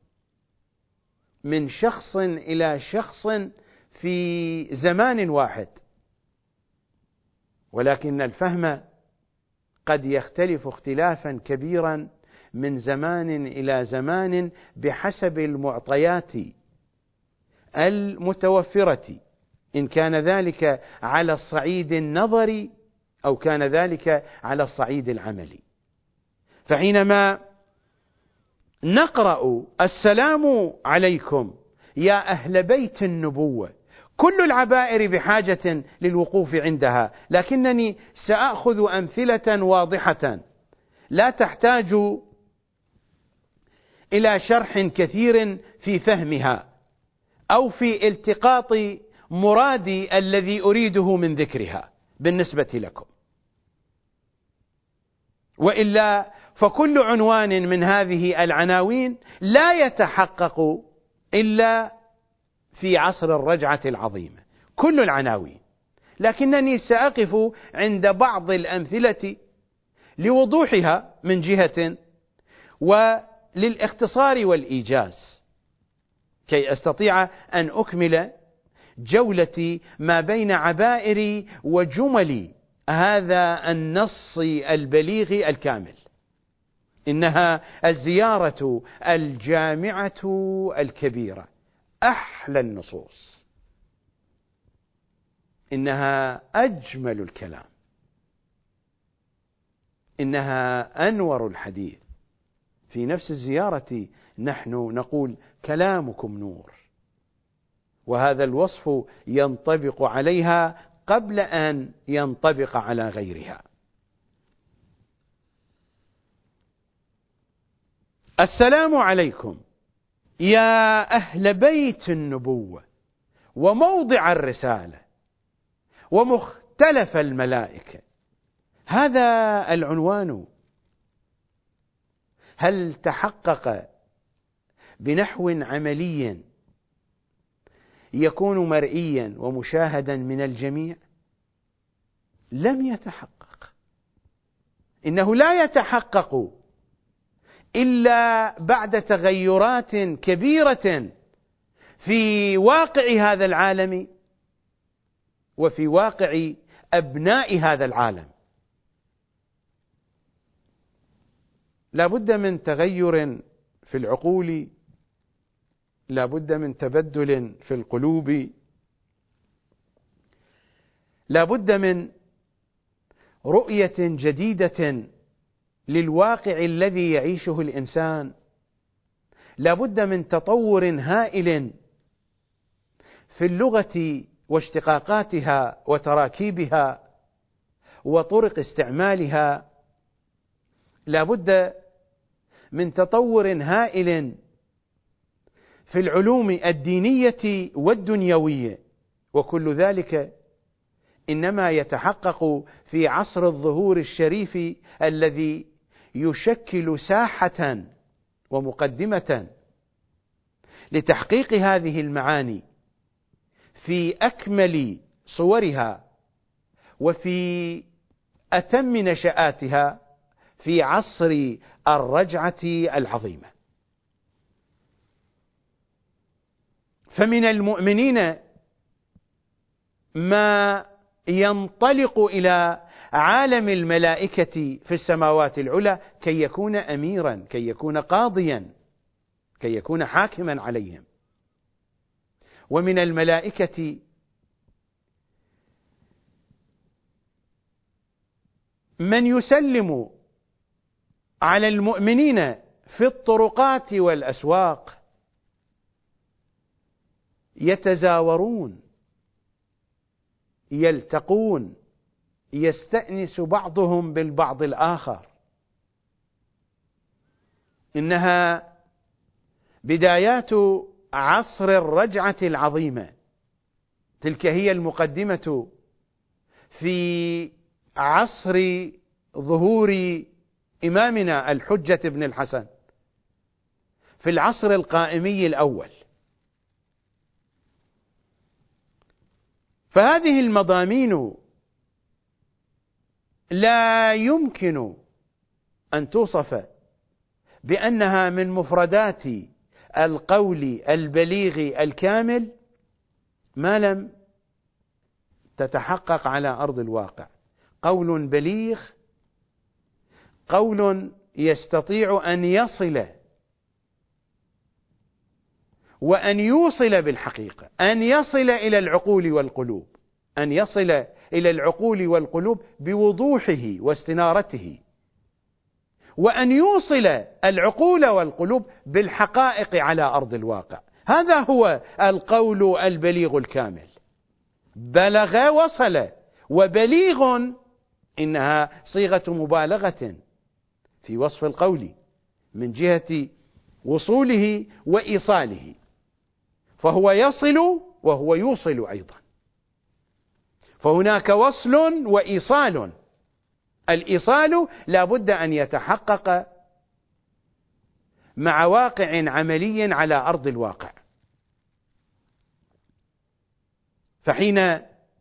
من شخص إلى شخص في زمان واحد، ولكن الفهم قد يختلف اختلافا كبيرا من زمان إلى زمان بحسب المعطيات المتوفرة، إن كان ذلك على الصعيد النظري أو كان ذلك على الصعيد العملي. فحينما نقرأ السلام عليكم يا أهل بيت النبوة، كل العبائر بحاجة للوقوف عندها، لكنني سأخذ أمثلة واضحة لا تحتاج إلى شرح كثير في فهمها أو في التقاط مرادي الذي أريده من ذكرها بالنسبة لكم. وإلا فكل عنوان من هذه العناوين لا يتحقق إلا في عصر الرجعة العظيمة، كل العناوين. لكنني سأقف عند بعض الأمثلة لوضوحها من جهة، وللاختصار والإيجاز، كي أستطيع أن أكمل جولتي ما بين عبائر وجمل هذا النص البليغ الكامل. إنها الزيارة الجامعة الكبيرة، أحلى النصوص، إنها أجمل الكلام، إنها أنور الحديث. في نفس الزيارة نحن نقول كلامكم نور، وهذا الوصف ينطبق عليها قبل أن ينطبق على غيرها. السلام عليكم يا أهل بيت النبوة وموضع الرسالة ومختلف الملائكة. هذا العنوان هل تحقق بنحو عملي يكون مرئيا ومشاهدا من الجميع؟ لم يتحقق. إنه لا يتحقق إلا بعد تغيرات كبيرة في واقع هذا العالم وفي واقع أبناء هذا العالم. لا بد من تغير في العقول، لا بد من تبدل في القلوب، لا بد من رؤية جديدة للواقع الذي يعيشه الإنسان، لا بد من تطور هائل في اللغة واشتقاقاتها وتراكيبها وطرق استعمالها، لا بد من تطور هائل في العلوم الدينية والدنيوية، وكل ذلك إنما يتحقق في عصر الظهور الشريف الذي يشكل ساحة ومقدمة لتحقيق هذه المعاني في أكمل صورها وفي أتم نشآتها في عصر الرجعة العظيمة. فمن المؤمنين ما ينطلق إلى عالم الملائكة في السماوات العلى كي يكون أميرا، كي يكون قاضيا، كي يكون حاكما عليهم. ومن الملائكة من يسلم على المؤمنين في الطرقات والأسواق، يتزاورون، يلتقون، يستأنس بعضهم بالبعض الآخر. إنها بدايات عصر الرجعة العظيمة، تلك هي المقدمة في عصر ظهور إمامنا الحجة بن الحسن في العصر القائمي الأول. فهذه المضامين لا يمكن أن توصف بأنها من مفردات القول البليغ الكامل ما لم تتحقق على أرض الواقع. قول بليغ، قول يستطيع أن يصل وأن يوصل بالحقيقة، أن يصل إلى العقول والقلوب، أن يصل إلى العقول والقلوب بوضوحه واستنارته، وأن يوصل العقول والقلوب بالحقائق على أرض الواقع. هذا هو القول البليغ الكامل. بلغ وصل، وبليغ إنها صيغة مبالغة في وصف القول من جهة وصوله وإيصاله، فهو يصل وهو يوصل أيضا، فهناك وصل وإيصال. الإيصال لا بد أن يتحقق مع واقع عملي على أرض الواقع. فحين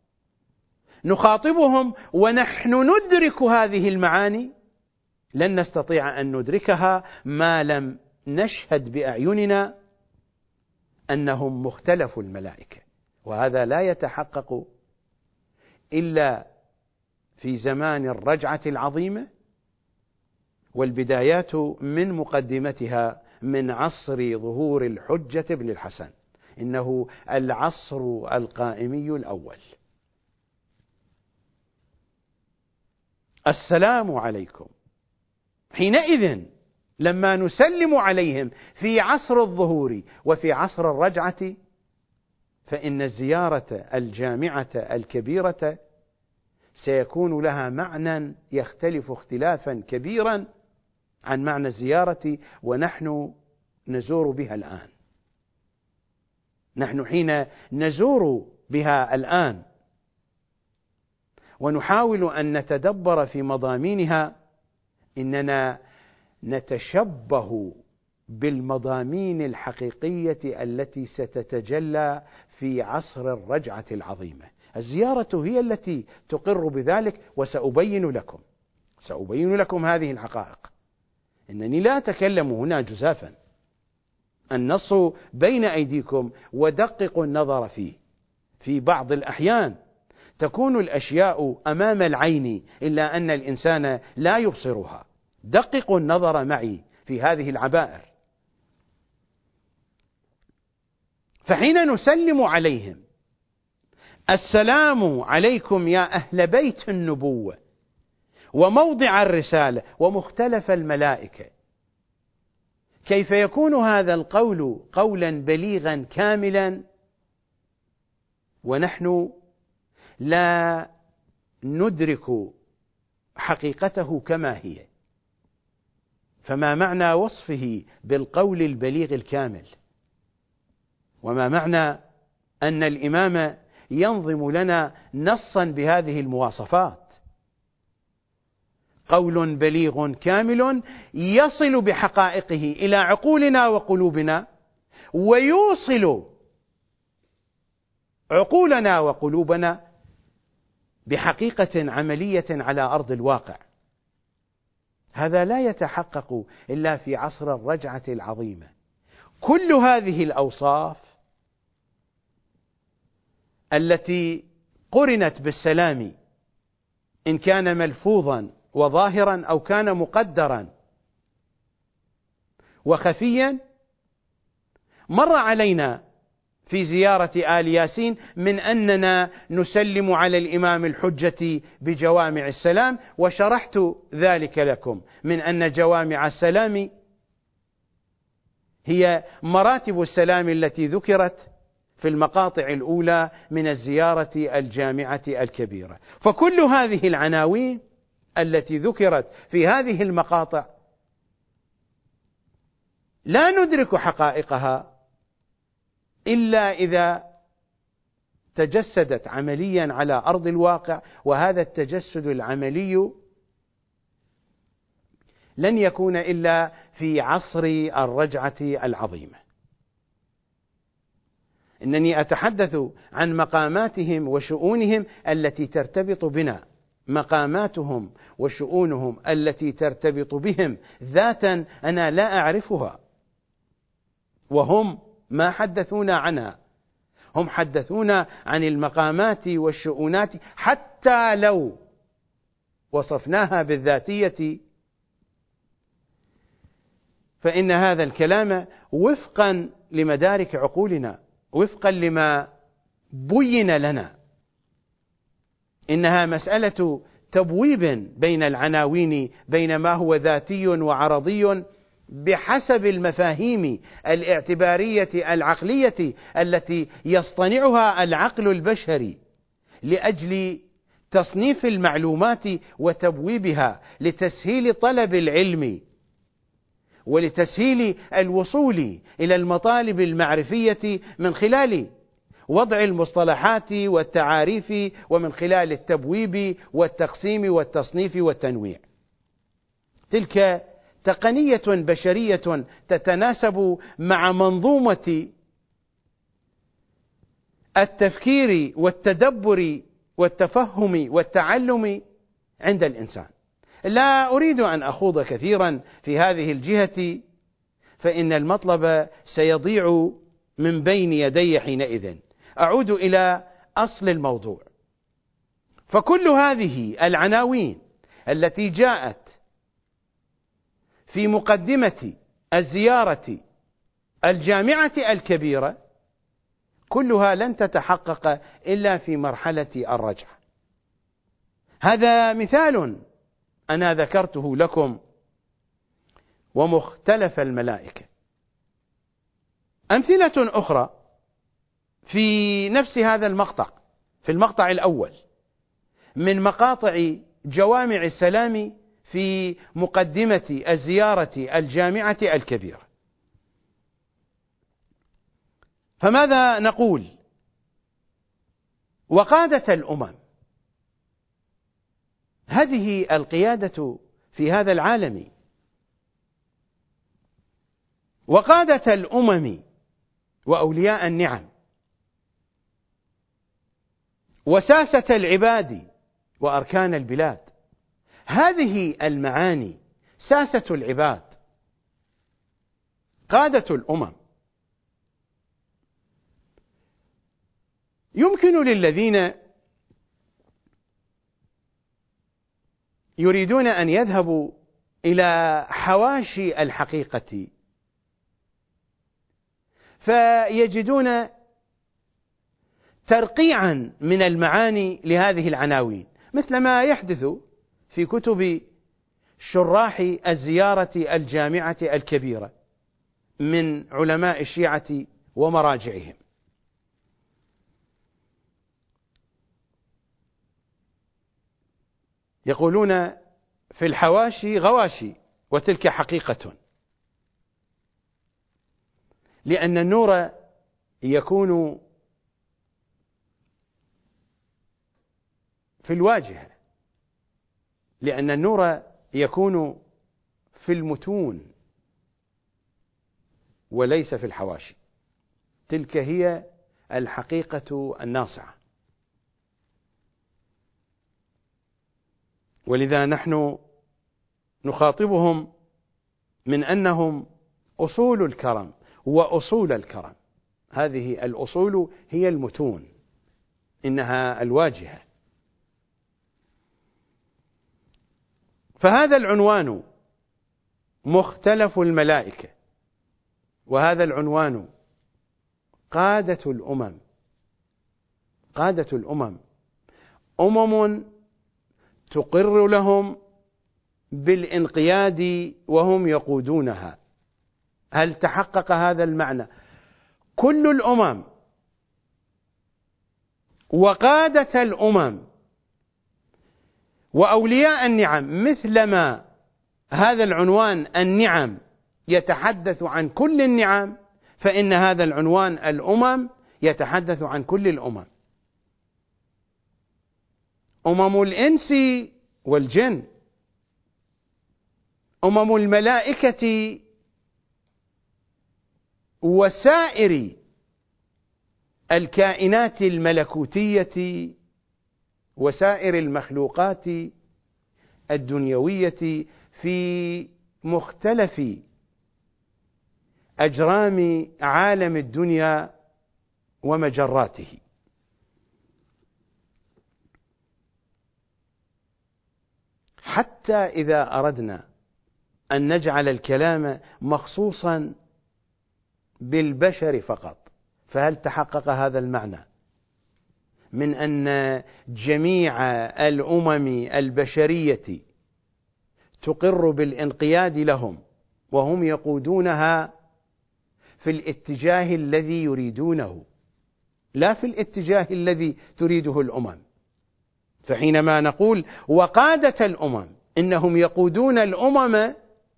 نخاطبهم ونحن ندرك هذه المعاني لن نستطيع أن ندركها ما لم نشهد بأعيننا أنهم مختلف الملائكة، وهذا لا يتحقق إلا في زمان الرجعة العظيمة، والبدايات من مقدمتها من عصر ظهور الحجة بن الحسن، إنه العصر القائمي الأول. السلام عليكم. حينئذ لما نسلم عليهم في عصر الظهور وفي عصر الرجعة، فإن الزيارة الجامعة الكبيرة سيكون لها معنى يختلف اختلافا كبيرا عن معنى الزيارة ونحن نزور بها الآن. نحن حين نزور بها الآن ونحاول أن نتدبر في مضامينها، إننا نتشبه بالمضامين الحقيقية التي ستتجلى في عصر الرجعة العظيمة. الزيارة هي التي تقر بذلك، وسأبين لكم سأبين لكم هذه الحقائق. إنني لا أتكلم هنا جزافا، النص بين أيديكم ودققوا النظر فيه. في بعض الأحيان تكون الأشياء أمام العين إلا أن الإنسان لا يبصرها. دققوا النظر معي في هذه العبائر. فحين نسلم عليهم: السلام عليكم يا أهل بيت النبوة وموضع الرسالة ومختلف الملائكة، كيف يكون هذا القول قولا بليغا كاملا ونحن لا ندرك حقيقته كما هي؟ فما معنى وصفه بالقول البليغ الكامل؟ وما معنى أن الإمام ينظم لنا نصا بهذه المواصفات؟ قول بليغ كامل يصل بحقائقه إلى عقولنا وقلوبنا، ويوصل عقولنا وقلوبنا بحقيقة عملية على أرض الواقع. هذا لا يتحقق إلا في عصر الرجعة العظيمة. كل هذه الأوصاف التي قرنت بالسلام، إن كان ملفوظا وظاهرا أو كان مقدرا وخفيا، مر علينا في زيارة آل ياسين من أننا نسلم على الإمام الحجة بجوامع السلام، وشرحت ذلك لكم من أن جوامع السلام هي مراتب السلام التي ذكرت في المقاطع الأولى من الزيارة الجامعة الكبيرة. فكل هذه العناوين التي ذكرت في هذه المقاطع لا ندرك حقائقها إلا إذا تجسدت عمليا على أرض الواقع، وهذا التجسد العملي لن يكون إلا في عصر الرجعة العظيمة. إنني أتحدث عن مقاماتهم وشؤونهم التي ترتبط بنا. مقاماتهم وشؤونهم التي ترتبط بهم ذاتا أنا لا أعرفها، وهم ما حدثونا عنها. هم حدثونا عن المقامات والشؤونات حتى لو وصفناها بالذاتية، فإن هذا الكلام وفقا لمدارك عقولنا، وفقا لما بين لنا، إنها مسألة تبويب بين العناوين، بين ما هو ذاتي وعرضي بحسب المفاهيم الاعتبارية العقلية التي يصطنعها العقل البشري لأجل تصنيف المعلومات وتبويبها لتسهيل طلب العلم ولتسهيل الوصول إلى المطالب المعرفية من خلال وضع المصطلحات والتعاريف، ومن خلال التبويب والتقسيم والتصنيف والتنويع. تلك تقنية بشرية تتناسب مع منظومة التفكير والتدبر والتفهم والتعلم عند الإنسان. لا أريد أن أخوض كثيرا في هذه الجهة، فإن المطلب سيضيع من بين يدي حينئذ. أعود إلى أصل الموضوع. فكل هذه العناوين التي جاءت في مقدمة الزيارة الجامعة الكبيرة كلها لن تتحقق إلا في مرحلة الرجعة. هذا مثال أنا ذكرته لكم، ومختلف الملائكة. أمثلة أخرى في نفس هذا المقطع، في المقطع الأول من مقاطع جوامع السلام في مقدمة الزيارة الجامعة الكبيرة. فماذا نقول؟ وقادة الأمم. هذه القيادة في هذا العالم، وقادة الأمم وأولياء النعم، وساسة العباد وأركان البلاد. هذه المعاني، ساسة العباد، قادة الأمم، يمكن للذين يريدون أن يذهبوا إلى حواشي الحقيقة فيجدون ترقيعا من المعاني لهذه العناوين، مثل ما يحدث في كتب شراح الزيارة الجامعة الكبيرة من علماء الشيعة ومراجعهم. يقولون في الحواشي غواشي وتلك حقيقة، لأن النور يكون في الواجهة، لأن النور يكون في المتون وليس في الحواشي. تلك هي الحقيقة الناصعة. ولذا نحن نخاطبهم من أنهم أصول الكرم وأصول الكرم. هذه الأصول هي المتون، إنها الواجهة. فهذا العنوان مختلف الملائكة، وهذا العنوان قادة الأمم. قادة الأمم أمم تقر لهم بالانقياد وهم يقودونها. هل تحقق هذا المعنى؟ كل الأمم وقادة الأمم وأولياء النعم، مثلما هذا العنوان النعم يتحدث عن كل النعم، فإن هذا العنوان الأمم يتحدث عن كل الأمم. أمم الإنس والجن، أمم الملائكة وسائر الكائنات الملكوتية وسائر المخلوقات الدنيوية في مختلف أجرام عالم الدنيا ومجراته. حتى إذا أردنا أن نجعل الكلام مخصوصا بالبشر فقط، فهل تحقق هذا المعنى من أن جميع الأمم البشرية تقر بالانقياد لهم وهم يقودونها في الاتجاه الذي يريدونه، لا في الاتجاه الذي تريده الأمم؟ فحينما نقول وقادة الأمم، إنهم يقودون الأمم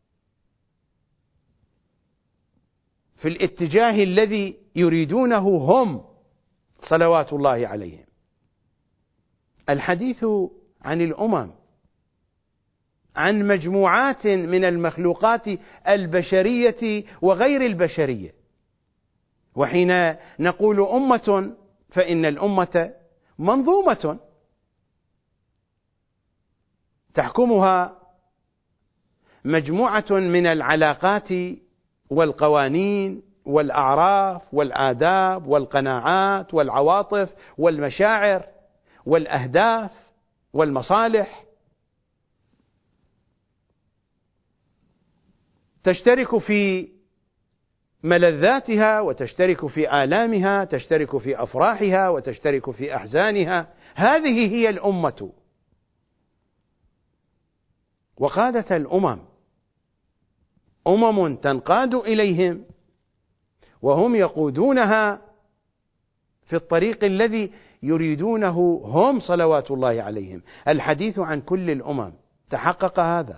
في الاتجاه الذي يريدونه هم صلوات الله عليهم. الحديث عن الأمم، عن مجموعات من المخلوقات البشرية وغير البشرية. وحين نقول أمة فإن الأمة منظومة تحكمها مجموعة من العلاقات والقوانين والأعراف والآداب والقناعات والعواطف والمشاعر والأهداف والمصالح، تشترك في ملذاتها وتشترك في آلامها، تشترك في أفراحها وتشترك في أحزانها. هذه هي الأمة. وقادة الأمم أمم تنقاد إليهم وهم يقودونها في الطريق الذي يريدونه هم صلوات الله عليهم. الحديث عن كل الأمم تحقق هذا.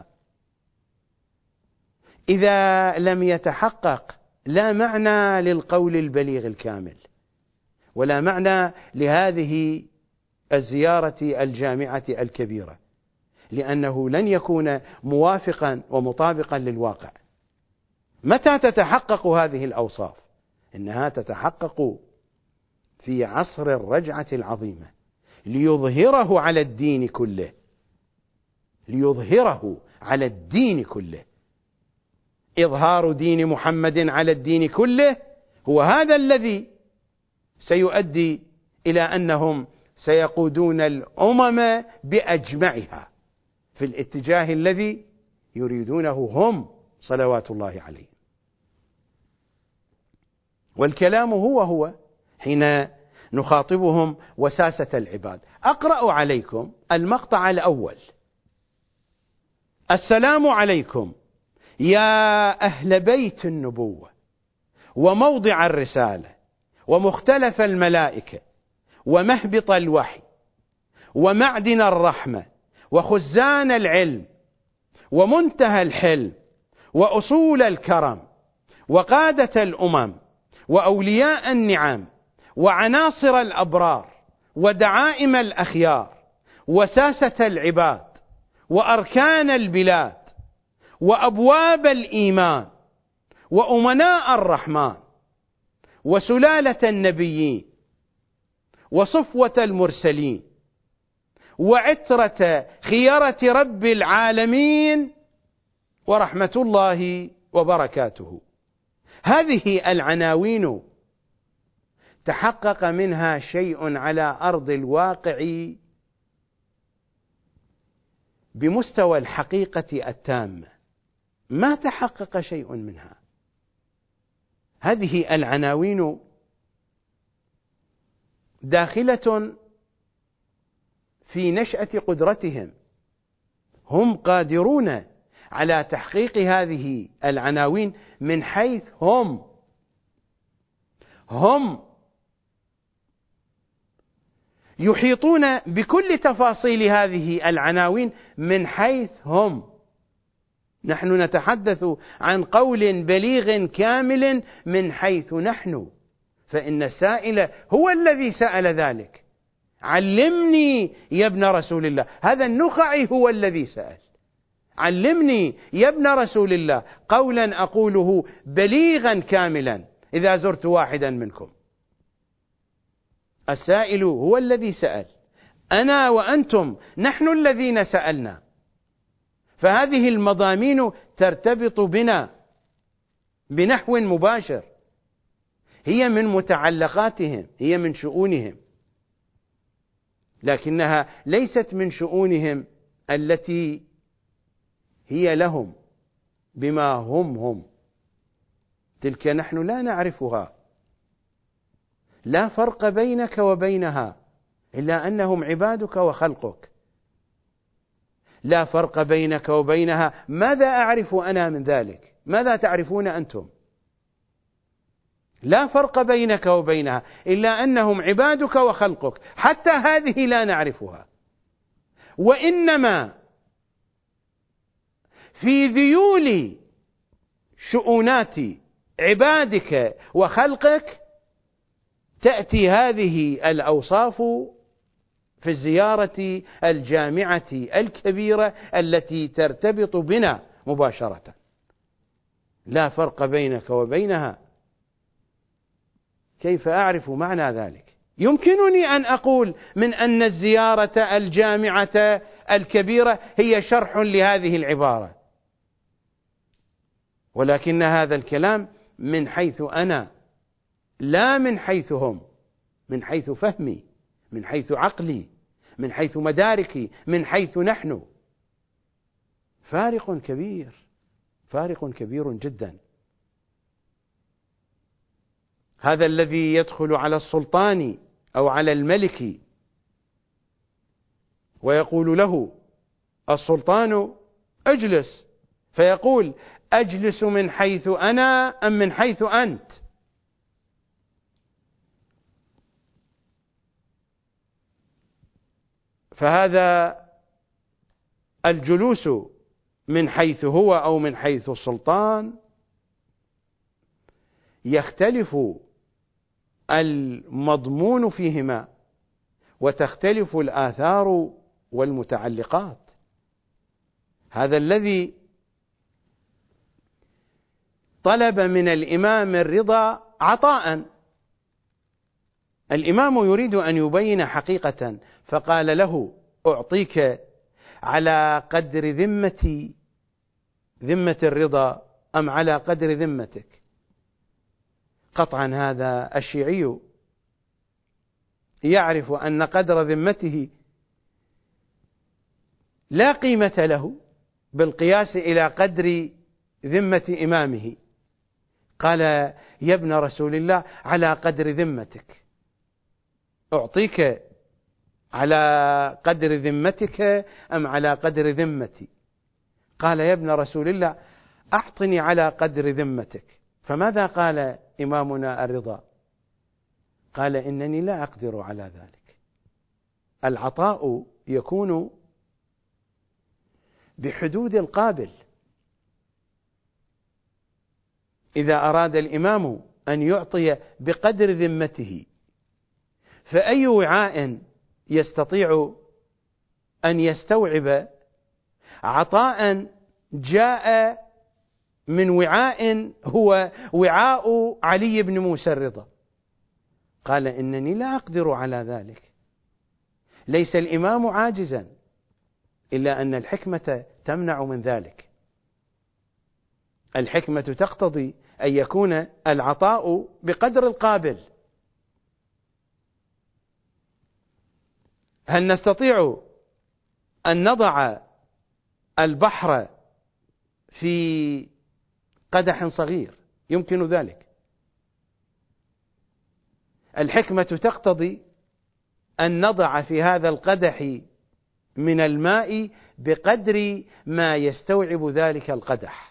إذا لم يتحقق لا معنى للقول البليغ الكامل، ولا معنى لهذه الزيارة الجامعة الكبيرة، لأنه لن يكون موافقا ومطابقا للواقع. متى تتحقق هذه الأوصاف؟ إنها تتحقق في عصر الرجعة العظيمة ليظهره على الدين كله، ليظهره على الدين كله. إظهار دين محمد على الدين كله هو هذا الذي سيؤدي إلى أنهم سيقودون الأمم بأجمعها في الاتجاه الذي يريدونه هم صلوات الله عليهم. والكلام هو هو حين نخاطبهم وساسة العباد. أقرأ عليكم المقطع الأول: السلام عليكم يا أهل بيت النبوة وموضع الرسالة ومختلف الملائكة ومهبط الوحي ومعدن الرحمة وخزان العلم ومنتهى الحلم وأصول الكرم وقادة الأمم وأولياء النعم وعناصر الأبرار ودعائم الأخيار وساسة العباد وأركان البلاد وأبواب الإيمان وأمناء الرحمن وسلالة النبيين وصفوة المرسلين وعترة خيرة رب العالمين ورحمة الله وبركاته. هذه العناوين تحقق منها شيء على أرض الواقع بمستوى الحقيقة التامة، ما تحقق شيء منها. هذه العناوين داخلة في نشأة قدرتهم، هم قادرون على تحقيق هذه العناوين من حيث هم هم يحيطون بكل تفاصيل هذه العناوين من حيث هم. نحن نتحدث عن قول بليغ كامل من حيث نحن، فإن السائل هو الذي سأل ذلك: علمني يا ابن رسول الله. هذا النخعي هو الذي سأل: علمني يا ابن رسول الله قولا أقوله بليغا كاملا إذا زرت واحدا منكم. السائل هو الذي سأل، أنا وأنتم نحن الذين سألنا. فهذه المضامين ترتبط بنا بنحو مباشر، هي من متعلقاتهم، هي من شؤونهم، لكنها ليست من شؤونهم التي هي لهم بما هم هم. تلك نحن لا نعرفها، لا فرق بينك وبينها إلا أنهم عبادك وخلقك. لا فرق بينك وبينها. ماذا أعرف أنا من ذلك؟ ماذا تعرفون أنتم؟ لا فرق بينك وبينها إلا أنهم عبادك وخلقك. حتى هذه لا نعرفها، وإنما في ذيول شؤونات عبادك وخلقك تأتي هذه الأوصاف في الزيارة الجامعة الكبيرة التي ترتبط بنا مباشرة. لا فرق بينك وبينها. كيف أعرف معنى ذلك؟ يمكنني أن أقول من أن الزيارة الجامعة الكبيرة هي شرح لهذه العبارة، ولكن هذا الكلام من حيث أنا، لا من حيث هم، من حيث فهمي، من حيث عقلي، من حيث مداركي، من حيث نحن. فارق كبير، فارق كبير جدا. هذا الذي يدخل على السلطان أو على الملك ويقول له السلطان اجلس، فيقول: أجلس من حيث أنا أم من حيث أنت؟ فهذا الجلوس من حيث هو أو من حيث السلطان يختلف المضمون فيهما، وتختلف الآثار والمتعلقات. هذا الذي طلب من الإمام الرضا عطاء. الإمام يريد أن يبين حقيقة، فقال له: أعطيك على قدر ذمة ذمة الرضا أم على قدر ذمتك؟ قطعا هذا الشيعي يعرف أن قدر ذمته لا قيمة له بالقياس إلى قدر ذمة إمامه، قال: يا ابن رسول الله، على قدر ذمتك، أعطيك على قدر ذمتك أم على قدر ذمتي؟ قال: يا ابن رسول الله، أعطني على قدر ذمتك. فماذا قال إمامنا الرضا؟ قال: إنني لا أقدر على ذلك. العطاء يكون بحدود القابل. إذا أراد الإمام أن يعطي بقدر ذمته، فأي وعاء يستطيع أن يستوعب عطاء جاء من وعاء هو وعاء علي بن موسى الرضا؟ قال: إنني لا أقدر على ذلك. ليس الإمام عاجزا، إلا أن الحكمة تمنع من ذلك. الحكمة تقتضي أن يكون العطاء بقدر القابل. هل نستطيع أن نضع البحر في قدح صغير؟ يمكن ذلك. الحكمة تقتضي أن نضع في هذا القدح من الماء بقدر ما يستوعب ذلك القدح،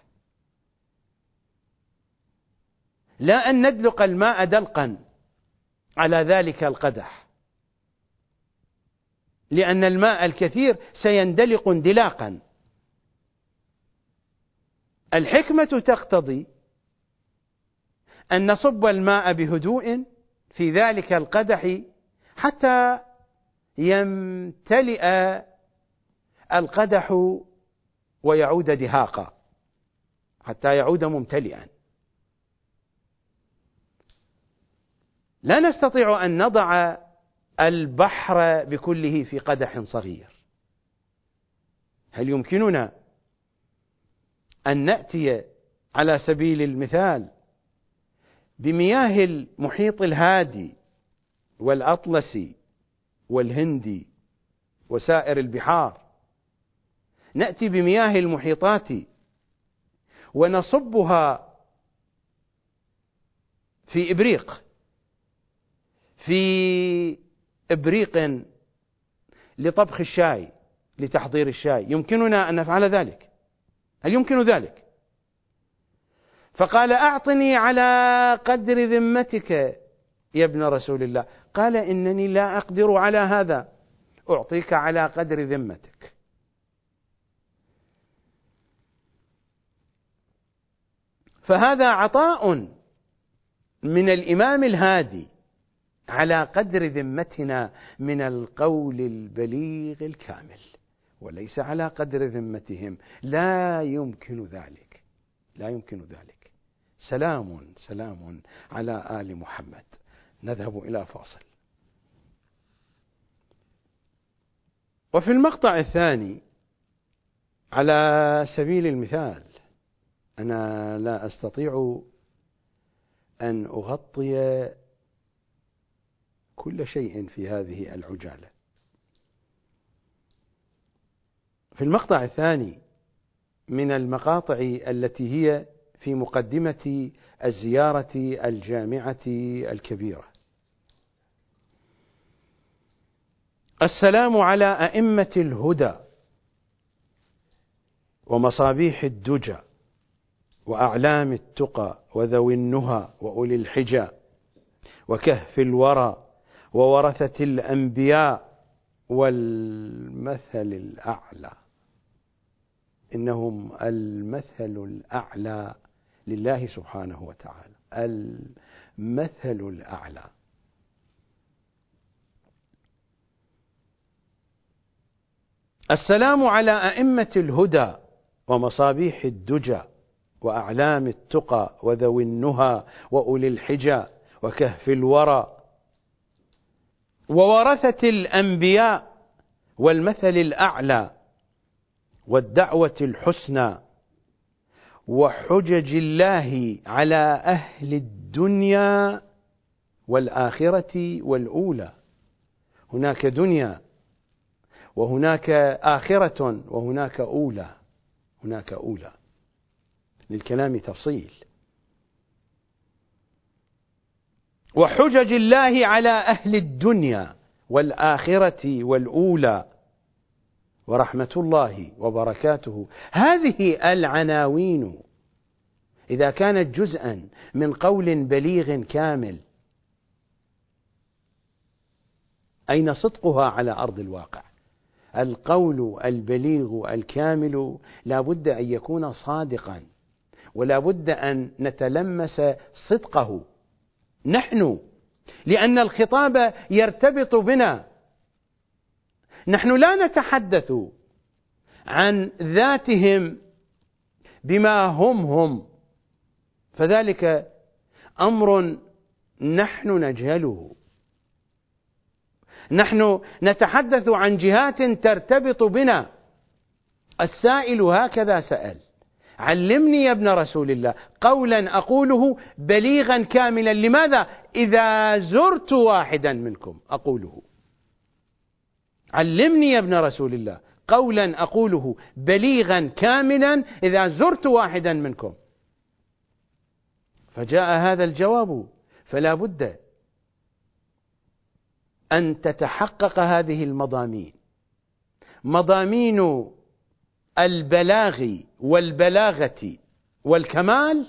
لا أن ندلق الماء دلقا على ذلك القدح، لأن الماء الكثير سيندلق اندلاقا. الحكمة تقتضي أن نصب الماء بهدوء في ذلك القدح حتى يمتلئ القدح ويعود دهاقا، حتى يعود ممتلئا. لا نستطيع أن نضع البحر بكله في قدح صغير. هل يمكننا أن نأتي على سبيل المثال بمياه المحيط الهادي والأطلسي والهندي وسائر البحار، نأتي بمياه المحيطات ونصبها في إبريق في إبريق لطبخ الشاي، لتحضير الشاي؟ يمكننا أن نفعل ذلك؟ هل يمكن ذلك؟ فقال: أعطني على قدر ذمتك يا ابن رسول الله. قال: إنني لا أقدر على هذا، أعطيك على قدر ذمتك. فهذا عطاء من الإمام الهادي على قدر ذمتنا من القول البليغ الكامل، وليس على قدر ذمتهم. لا يمكن ذلك، لا يمكن ذلك. سلام سلام على آل محمد. نذهب إلى فاصل. وفي المقطع الثاني على سبيل المثال، أنا لا أستطيع أن أغطي كل شيء في هذه العجالة. في المقطع الثاني من المقاطع التي هي في مقدمة الزيارة الجامعة الكبيرة: السلام على أئمة الهدى ومصابيح الدجى وأعلام التقى وذوي النهى وأولي الحجى وكهف الورى وورثة الأنبياء والمثل الأعلى. إنهم المثل الأعلى لله سبحانه وتعالى، المثل الأعلى. السلام على أئمة الهدى ومصابيح الدجى وأعلام التقى وذوي النهى وأولي الحجى وكهف الورى وورثة الأنبياء والمثل الأعلى والدعوة الحسنى وحجج الله على أهل الدنيا والآخرة والأولى. هناك دنيا وهناك آخرة وهناك أولى، هناك أولى، للكلام تفصيل. وحجج الله على أهل الدنيا والآخرة والأولى ورحمة الله وبركاته. هذه العناوين إذا كانت جزءا من قول بليغ كامل، أين صدقها على أرض الواقع؟ القول البليغ الكامل لا بد أن يكون صادقا، ولا بد أن نتلمس صدقه نحن، لأن الخطاب يرتبط بنا. نحن لا نتحدث عن ذاتهم بما هم هم، فذلك أمر نحن نجهله. نحن نتحدث عن جهات ترتبط بنا. السائل هكذا سأل: علمني يا ابن رسول الله قولا أقوله بليغا كاملا. لماذا؟ إذا زرت واحدا منكم أقوله. علمني يا ابن رسول الله قولا أقوله بليغا كاملا إذا زرت واحدا منكم. فجاء هذا الجواب، فلا بد أن تتحقق هذه المضامين، مضامين البلاغ والبلاغة والكمال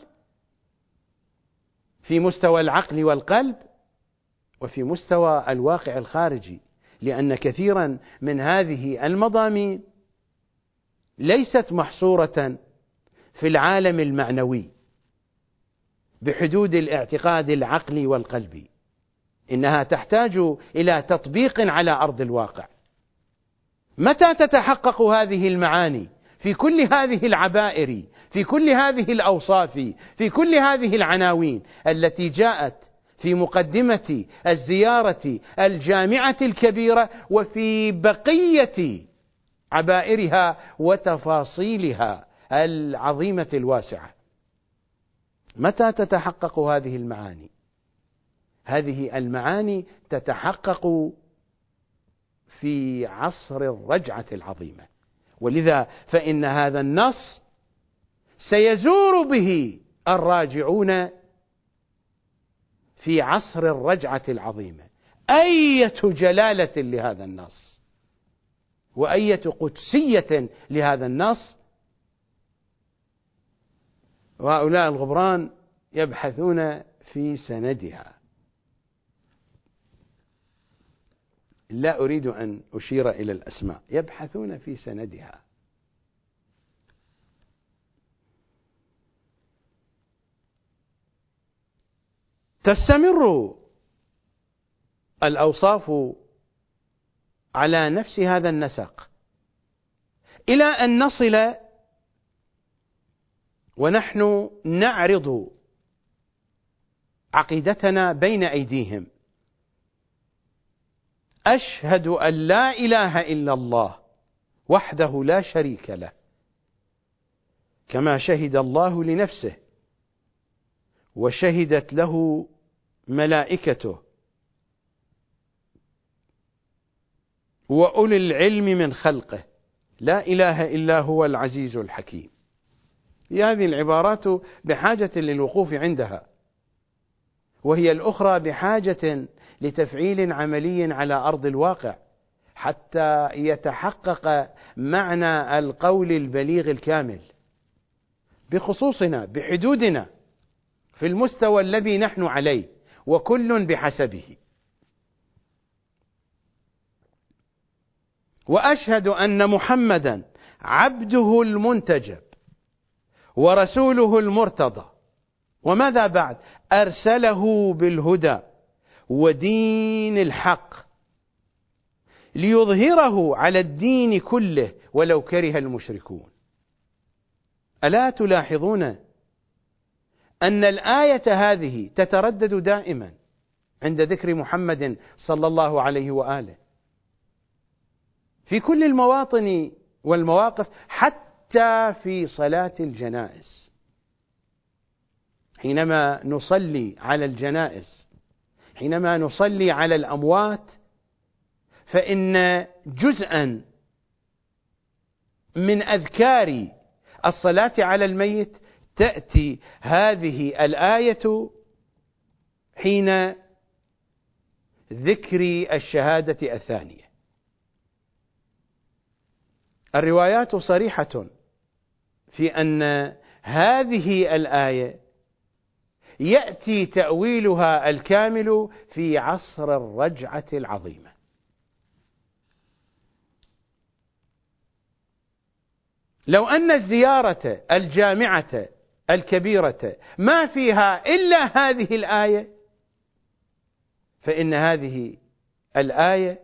في مستوى العقل والقلب وفي مستوى الواقع الخارجي، لأن كثيرا من هذه المضامين ليست محصورة في العالم المعنوي بحدود الاعتقاد العقلي والقلبي، إنها تحتاج إلى تطبيق على أرض الواقع. متى تتحقق هذه المعاني في كل هذه العبائر، في كل هذه الأوصاف، في كل هذه العناوين التي جاءت في مقدمة الزيارة الجامعة الكبيرة وفي بقية عبائرها وتفاصيلها العظيمة الواسعة؟ متى تتحقق هذه المعاني؟ هذه المعاني تتحقق في عصر الرجعة العظيمة، ولذا فإن هذا النص سيزور به الراجعون في عصر الرجعة العظيمة. أية جلالة لهذا النص، وأية قدسية لهذا النص. وهؤلاء الغبران يبحثون في سندها. لا أريد أن أشير إلى الأسماء، يبحثون في سندها. تستمر الأوصاف على نفس هذا النسق إلى أن نصل ونحن نعرض عقيدتنا بين أيديهم: أشهد أن لا إله إلا الله وحده لا شريك له، كما شهد الله لنفسه وشهدت له ملائكته وأولي العلم من خلقه، لا إله إلا هو العزيز الحكيم. هذه العبارات بحاجة للوقوف عندها، وهي الأخرى بحاجة لتفعيل عملي على أرض الواقع حتى يتحقق معنى القول البليغ الكامل بخصوصنا، بحدودنا، في المستوى الذي نحن عليه، وكل بحسبه. وأشهد أن محمدا عبده المنتجب ورسوله المرتضى، وماذا بعد؟ أرسله بالهدى ودين الحق ليظهره على الدين كله ولو كره المشركون. ألا تلاحظون أن الآية هذه تتردد دائما عند ذكر محمد صلى الله عليه وآله في كل المواطن والمواقف، حتى في صلاة الجنائز، حينما نصلي على الجنائز، حينما نصلي على الأموات، فإن جزءا من أذكار الصلاة على الميت تأتي هذه الآية حين ذكر الشهادة الثانية. الروايات صريحة في أن هذه الآية يأتي تأويلها الكامل في عصر الرجعة العظيمة. لو أن الزيارة الجامعة الكبيرة ما فيها إلا هذه الآية، فإن هذه الآية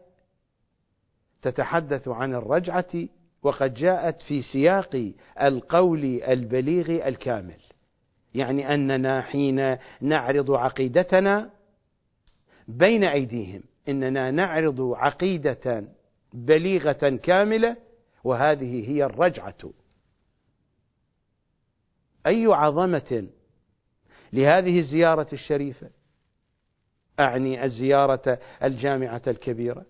تتحدث عن الرجعة وقد جاءت في سياق القول البليغ الكامل، يعني أننا حين نعرض عقيدتنا بين أيديهم إننا نعرض عقيدة بليغة كاملة، وهذه هي الرجعة. أي عظمة لهذه الزيارة الشريفة، أعني الزيارة الجامعة الكبيرة،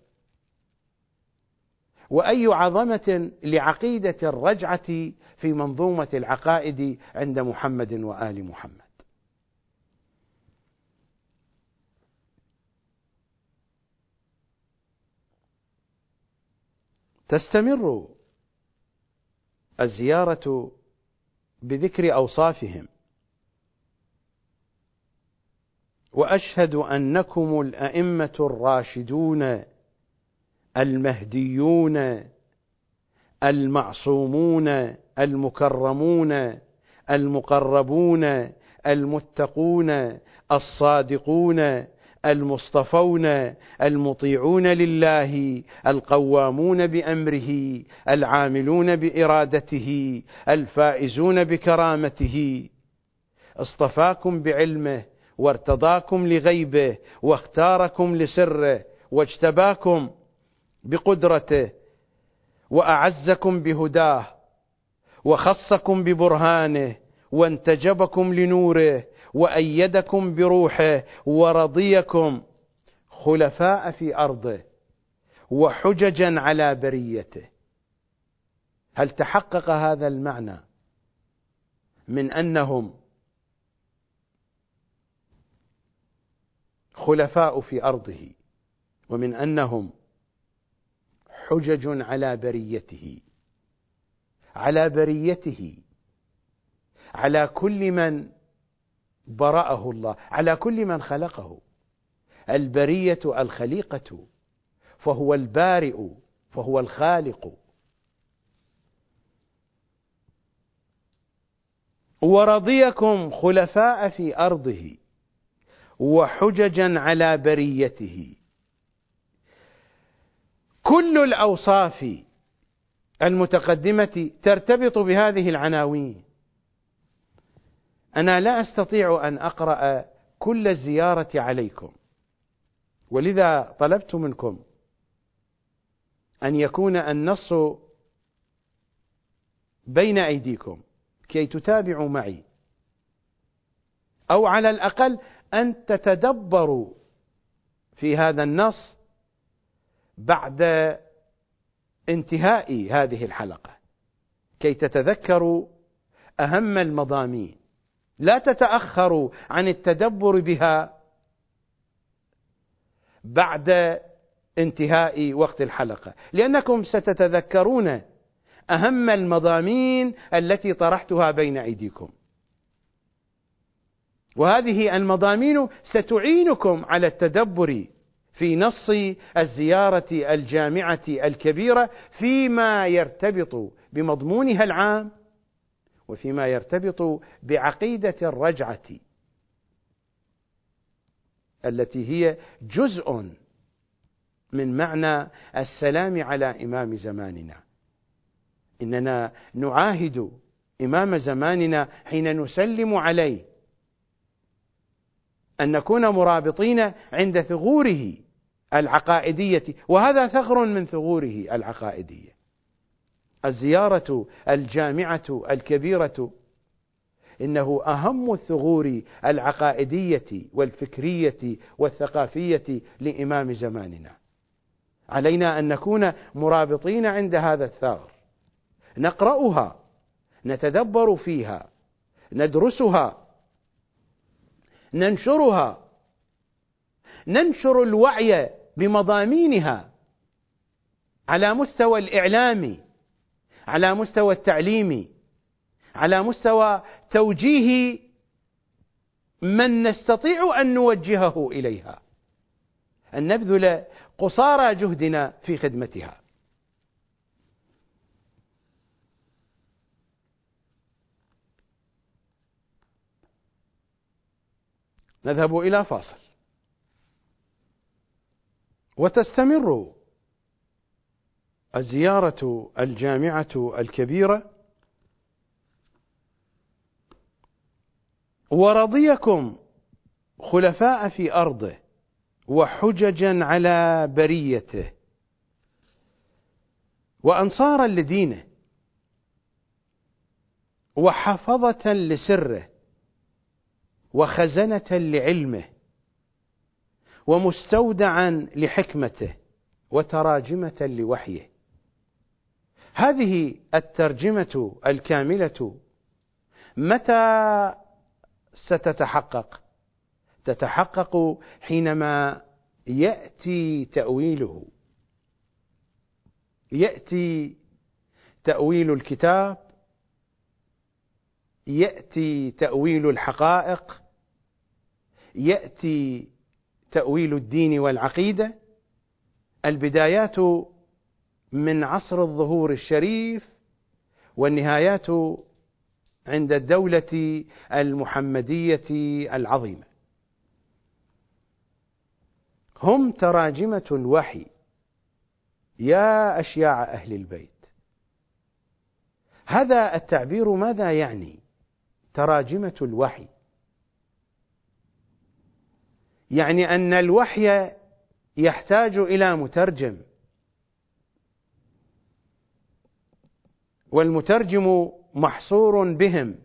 وأي عظمة لعقيدة الرجعة في منظومة العقائد عند محمد وآل محمد. تستمر الزيارة بذكر أوصافهم: وأشهد أنكم الأئمة الراشدون المهديون المعصومون المكرمون المقربون المتقون الصادقون المصطفون المطيعون لله القوامون بأمره العاملون بإرادته الفائزون بكرامته، اصطفاكم بعلمه وارتضاكم لغيبه واختاركم لسره واجتباكم بقدرته وأعزكم بهداه وخصكم ببرهانه وانتجبكم لنوره وأيدكم بروحه ورضيكم خلفاء في أرضه وحججا على بريته. هل تحقق هذا المعنى من أنهم خلفاء في أرضه، ومن أنهم حجج على بريته، على بريته، على كل من برأه الله، على كل من خلقه؟ البرية الخليقة، فهو البارئ فهو الخالق. ورضيكم خلفاء في أرضه وحججا على بريته. كل الأوصاف المتقدمة ترتبط بهذه العناوين. أنا لا أستطيع أن أقرأ كل الزيارة عليكم، ولذا طلبت منكم أن يكون النص بين أيديكم كي تتابعوا معي، أو على الأقل أن تتدبروا في هذا النص بعد انتهاء هذه الحلقة، كي تتذكروا أهم المضامين، لا تتأخروا عن التدبر بها بعد انتهاء وقت الحلقة، لأنكم ستتذكرون أهم المضامين التي طرحتها بين أيديكم، وهذه المضامين ستعينكم على التدبر في نص الزيارة الجامعة الكبيرة فيما يرتبط بمضمونها العام وفيما يرتبط بعقيدة الرجعة التي هي جزء من معنى السلام على إمام زماننا. إننا نعاهد إمام زماننا حين نسلم عليه أن نكون مرابطين عند ثغوره العقائدية، وهذا ثغر من ثغوره العقائدية. الزيارة الجامعة الكبيرة إنه أهم الثغور العقائدية والفكرية والثقافية لإمام زماننا، علينا أن نكون مرابطين عند هذا الثغر، نقرأها، نتدبر فيها، ندرسها، ننشرها، ننشر الوعي بمضامينها على مستوى الإعلامي، على مستوى التعليمي، على مستوى توجيه من نستطيع أن نوجهه إليها، أن نبذل قصارى جهدنا في خدمتها. نذهب إلى فاصل، وتستمر الزيارة الجامعة الكبيرة. ورضيكم خلفاء في أرضه وحججا على بريته وأنصارا لدينه وحفظة لسره وخزنة لعلمه ومستودعا لحكمته وتراجمة لوحيه. هذه الترجمة الكاملة متى ستتحقق؟ تتحقق حينما يأتي تأويله، يأتي تأويل الكتاب، يأتي تأويل الحقائق، يأتي تأويل الدين والعقيدة. البدايات من عصر الظهور الشريف، والنهايات عند الدولة المحمدية العظيمة. هم تراجمة الوحي يا أشياع أهل البيت. هذا التعبير ماذا يعني؟ تراجمة الوحي يعني أن الوحي يحتاج إلى مترجم، والمترجم محصور بهم.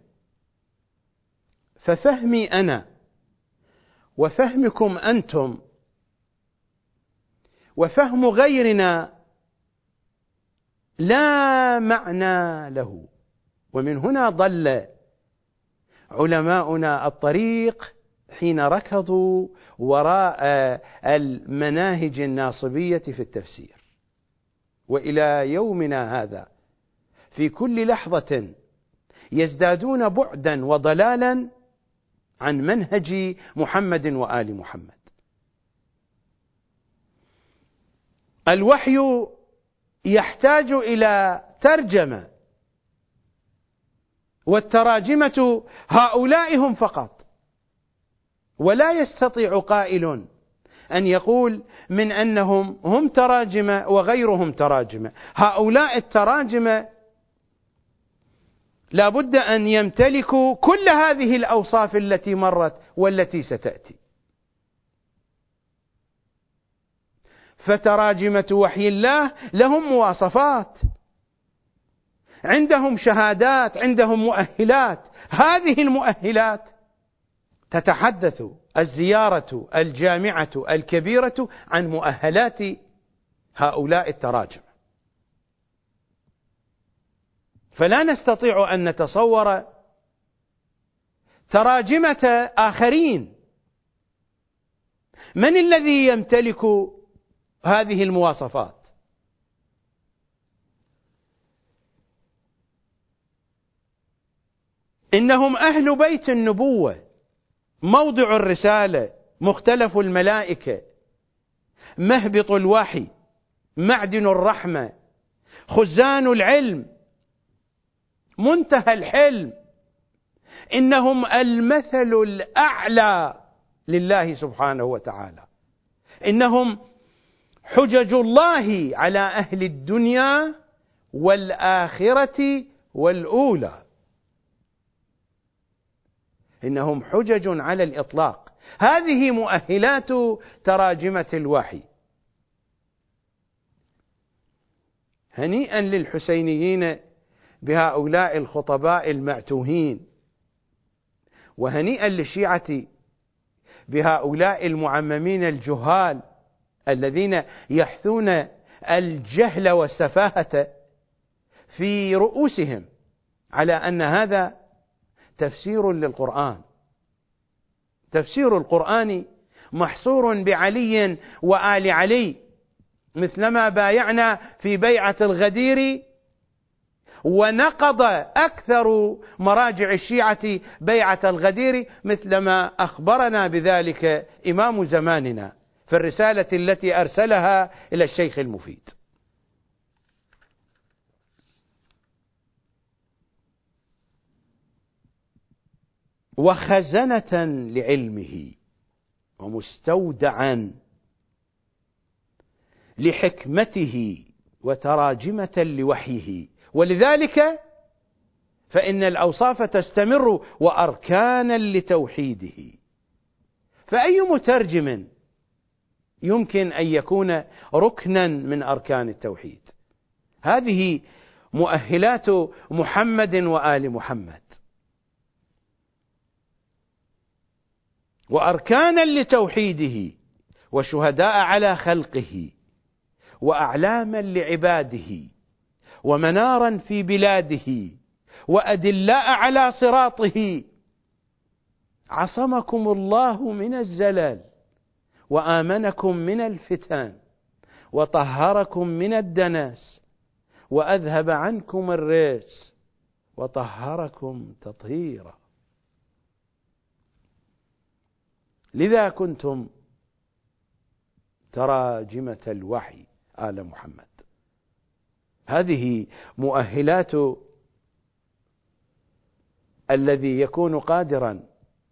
ففهمي أنا وفهمكم أنتم وفهم غيرنا لا معنى له. ومن هنا ضل علماؤنا الطريق حين ركضوا وراء المناهج الناصبية في التفسير، وإلى يومنا هذا في كل لحظة يزدادون بعدا وضلالا عن منهج محمد وآل محمد. الوحي يحتاج إلى ترجمة، والتراجمة هؤلاء هم فقط. ولا يستطيع قائل أن يقول من أنهم هم تراجمة وغيرهم تراجمة. هؤلاء التراجمة لا بد أن يمتلكوا كل هذه الأوصاف التي مرت والتي ستأتي. فتراجمة وحي الله لهم مواصفات، عندهم شهادات، عندهم مؤهلات. هذه المؤهلات تتحدث الزيارة الجامعة الكبيرة عن مؤهلات هؤلاء التراجم. فلا نستطيع أن نتصور تراجمة آخرين. من الذي يمتلك هذه المواصفات؟ إنهم أهل بيت النبوة، موضع الرسالة، مختلف الملائكة، مهبط الوحي، معدن الرحمة، خزان العلم، منتهى الحلم. إنهم المثل الأعلى لله سبحانه وتعالى. إنهم حجج الله على أهل الدنيا والآخرة والأولى. إنهم حجج على الإطلاق. هذه مؤهلات تراجمة الوحي. هنيئا للحسينيين بهؤلاء الخطباء المعتوهين، وهنيئا للشيعة بهؤلاء المعممين الجهال الذين يحثون الجهل والسفاهة في رؤوسهم على أن هذا تفسير للقرآن. تفسير القرآن محصور بعلي وآل علي، مثلما بايعنا في بيعة الغدير ونقض أكثر مراجع الشيعة بيعة الغدير، مثلما أخبرنا بذلك إمام زماننا في الرسالة التي أرسلها إلى الشيخ المفيد. وخزنة لعلمه ومستودعا لحكمته وتراجمة لوحيه، ولذلك فإن الأوصاف تستمر وأركانا لتوحيده. فأي مترجم يمكن أن يكون ركنا من أركان التوحيد؟ هذه مؤهلات محمد وآل محمد. وأركانا لتوحيده وشهداء على خلقه وأعلاما لعباده ومنارا في بلاده وأدلاء على صراطه. عصمكم الله من الزلال وآمنكم من الفتان وطهركم من الدناس وأذهب عنكم الرجس وطهركم تطهيرا. لذا كنتم تراجمة الوحي آل محمد. هذه مؤهلات الذي يكون قادرا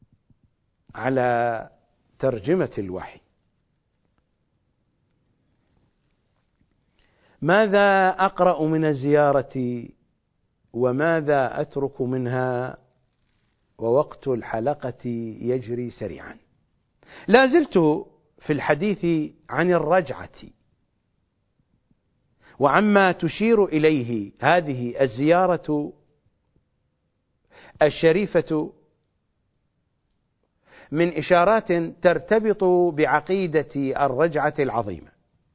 على ترجمة الوحي. ماذا أقرأ من الزيارة وماذا أترك منها ووقت الحلقة يجري سريعا؟ لا زلت في الحديث عن الرجعة وعما تشير إليه هذه الزيارة الشريفة من إشارات ترتبط بعقيدة الرجعة العظيمة.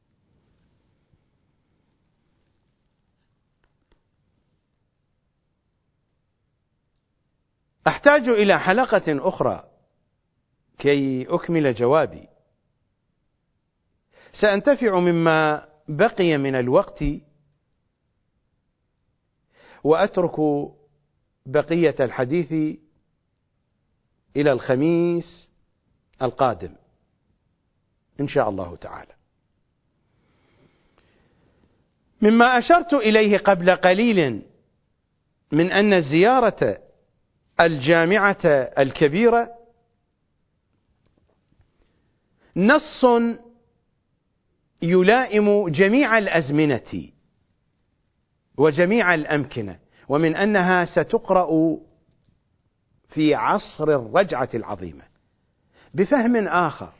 أحتاج إلى حلقة أخرى كي أكمل جوابي. سأنتفع مما بقي من الوقت وأترك بقية الحديث إلى الخميس القادم إن شاء الله تعالى. مما أشرت إليه قبل قليل من أن الزيارة الجامعة الكبيرة نص يلائم جميع الأزمنة وجميع الأمكنة، ومن أنها ستقرأ في عصر الرجعة العظيمة بفهم آخر،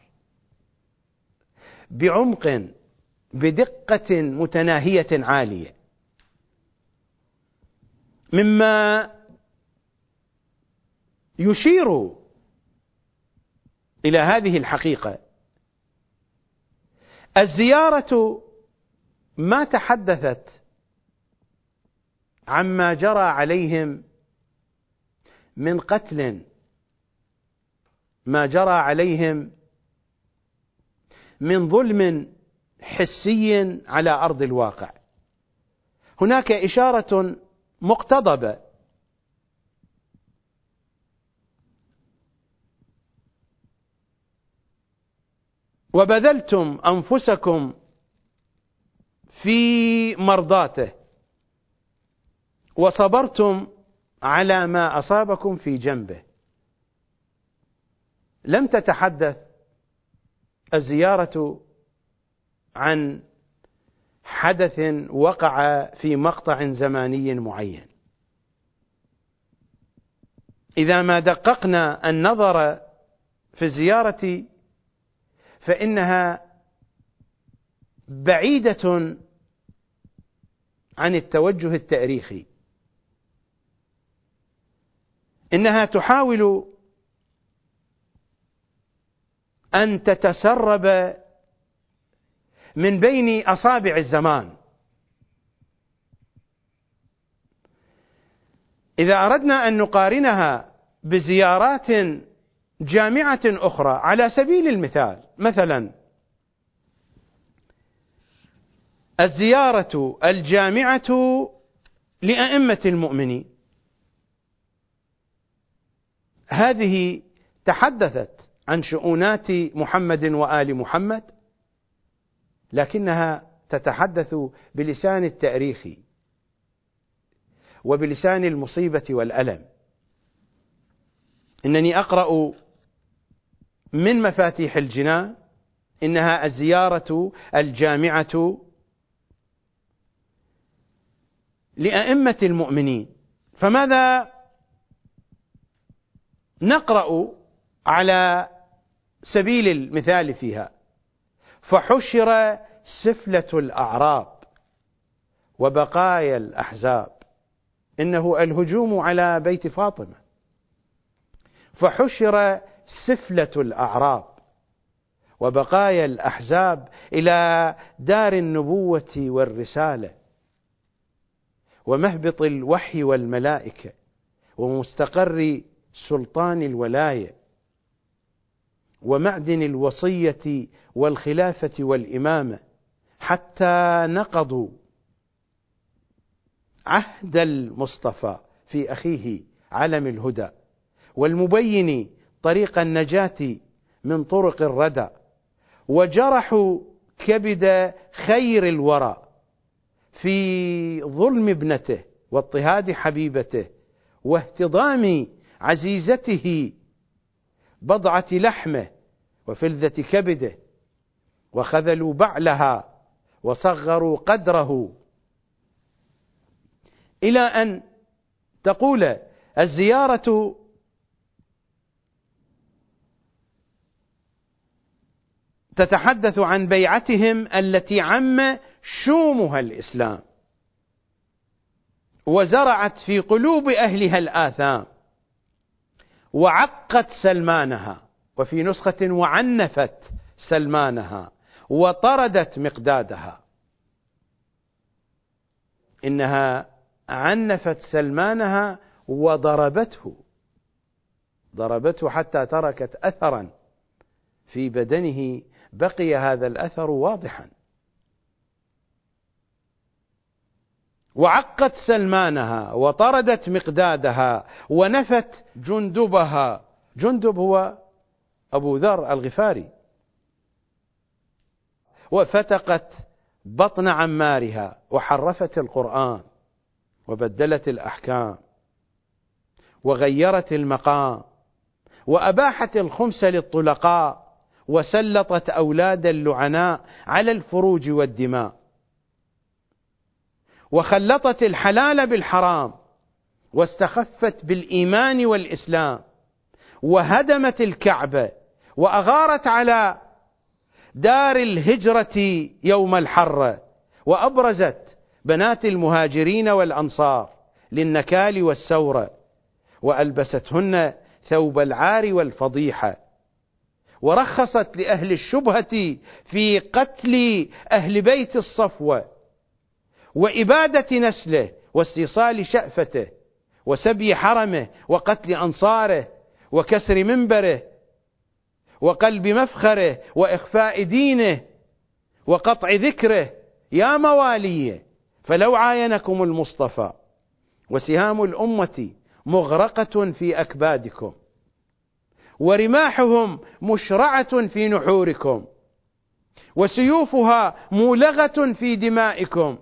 بعمق، بدقة متناهية عالية، مما يشير إلى هذه الحقيقة. الزيارة ما تحدثت عما جرى عليهم من قتل، ما جرى عليهم من ظلم حسي على أرض الواقع. هناك إشارة مقتضبة وبذلتم أنفسكم في مرضاته وصبرتم على ما أصابكم في جنبه. لم تتحدث الزيارة عن حدث وقع في مقطع زماني معين. إذا ما دققنا النظر في الزيارة فإنها بعيدة عن التوجه التاريخي، إنها تحاول أن تتسرب من بين أصابع الزمان. إذا أردنا أن نقارنها بزيارات جامعة أخرى على سبيل المثال، مثلا الزيارة الجامعة لأئمة المؤمنين، هذه تحدثت عن شؤونات محمد وآل محمد، لكنها تتحدث بلسان التاريخ وبلسان المصيبة والألم. إنني أقرأ من مفاتيح الجنان إنها الزيارة الجامعة لأئمة المؤمنين. فماذا نقرأ على سبيل المثال فيها؟ فحشر سفلة الأعراب وبقايا الأحزاب، إنه الهجوم على بيت فاطمة. فحشر سفلة الأعراب وبقايا الأحزاب إلى دار النبوة والرسالة ومهبط الوحي والملائكة ومستقر سلطان الولاية ومعدن الوصية والخلافة والإمامة، حتى نقضوا عهد المصطفى في أخيه علم الهدى والمبين طريق النجاة من طرق الردى، وجرحوا كبد خير الورى في ظلم ابنته واضطهاد حبيبته واهتضام عزيزته بضعة لحمه وفلذة كبده، وخذلوا بعلها وصغروا قدره، إلى أن تقول الزيارة تتحدث عن بيعتهم التي عم شومها الإسلام وزرعت في قلوب أهلها الآثام وعقت سلمانها، وفي نسخة وعنفت سلمانها وطردت مقدادها. إنها عنفت سلمانها وضربته، ضربته حتى تركت أثرا في بدنه بقي هذا الأثر واضحا. وعقت سلمانها وطردت مقدادها ونفت جندبها. جندب هو أبو ذر الغفاري. وفتقت بطن عمارها وحرفت القرآن وبدلت الأحكام وغيرت المقام وأباحت الخمس للطلقاء وسلطت أولاد اللعناء على الفروج والدماء وخلطت الحلال بالحرام واستخفت بالإيمان والإسلام وهدمت الكعبة وأغارت على دار الهجرة يوم الحرة وأبرزت بنات المهاجرين والأنصار للنكال والسورة وألبستهن ثوب العار والفضيحة ورخصت لأهل الشبهة في قتل أهل بيت الصفوة وإبادة نسله واستيصال شأفته وسبي حرمه وقتل أنصاره وكسر منبره وقلب مفخره وإخفاء دينه وقطع ذكره. يا موالي فلو عاينكم المصطفى وسهام الأمة مغرقة في أكبادكم ورماحهم مشرعة في نحوركم وسيوفها مولغة في دمائكم،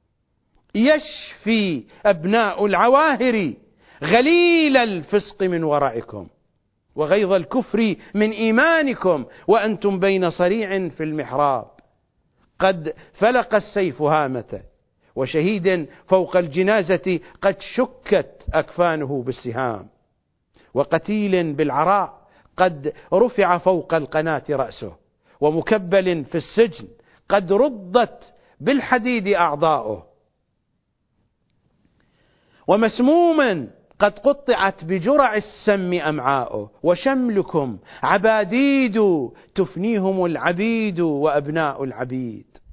يشفي أبناء العواهر غليل الفسق من ورعكم وغيظ الكفر من إيمانكم وأنتم بين صريع في المحراب قد فلق السيف هامته وشهيد فوق الجنازة قد شكت أكفانه بالسهام وقتيل بالعراء قد رفع فوق القناة رأسه ومكبل في السجن قد ردت بالحديد أعضاؤه ومسموما قد قطعت بجرع السم أمعاؤه وشملكم عباديد تفنيهم العبيد وأبناء العبيد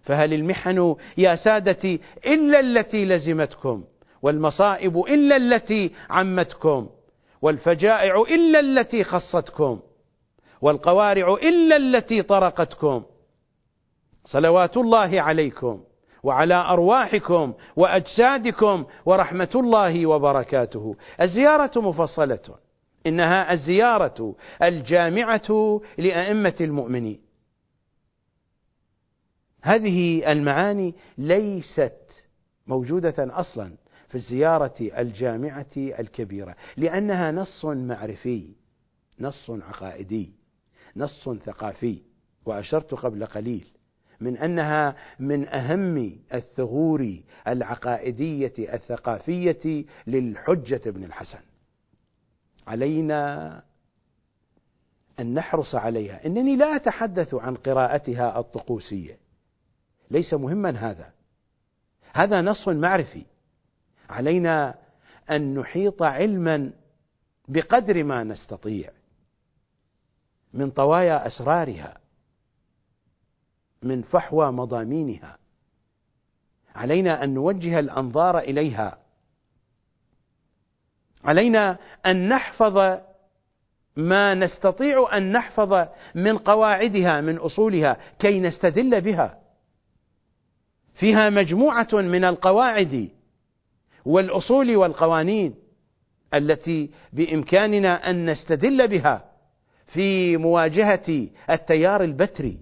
فهل المحن يا سادتي إلا التي لزمتكم، والمصائب إلا التي عمتكم، والفجائع إلا التي خصتكم، والقوارع إلا التي طرقتكم. صلوات الله عليكم وعلى أرواحكم وأجسادكم ورحمة الله وبركاته. الزيارة مفصلة، إنها الزيارة الجامعة لأئمة المؤمنين. هذه المعاني ليست موجودة أصلا في الزيارة الجامعة الكبيرة، لأنها نص معرفي، نص عقائدي، نص ثقافي. وأشرت قبل قليل من أنها من أهم الثغور العقائدية الثقافية للحجة بن الحسن. علينا أن نحرص عليها. إنني لا أتحدث عن قراءتها الطقوسية، ليس مهما هذا، هذا نص معرفي. علينا أن نحيط علما بقدر ما نستطيع من طوايا أسرارها، من فحوى مضامينها. علينا أن نوجه الأنظار إليها. علينا أن نحفظ ما نستطيع أن نحفظ من قواعدها، من أصولها، كي نستدل بها. فيها مجموعة من القواعد والأصول والقوانين التي بإمكاننا أن نستدل بها في مواجهة التيار البتري،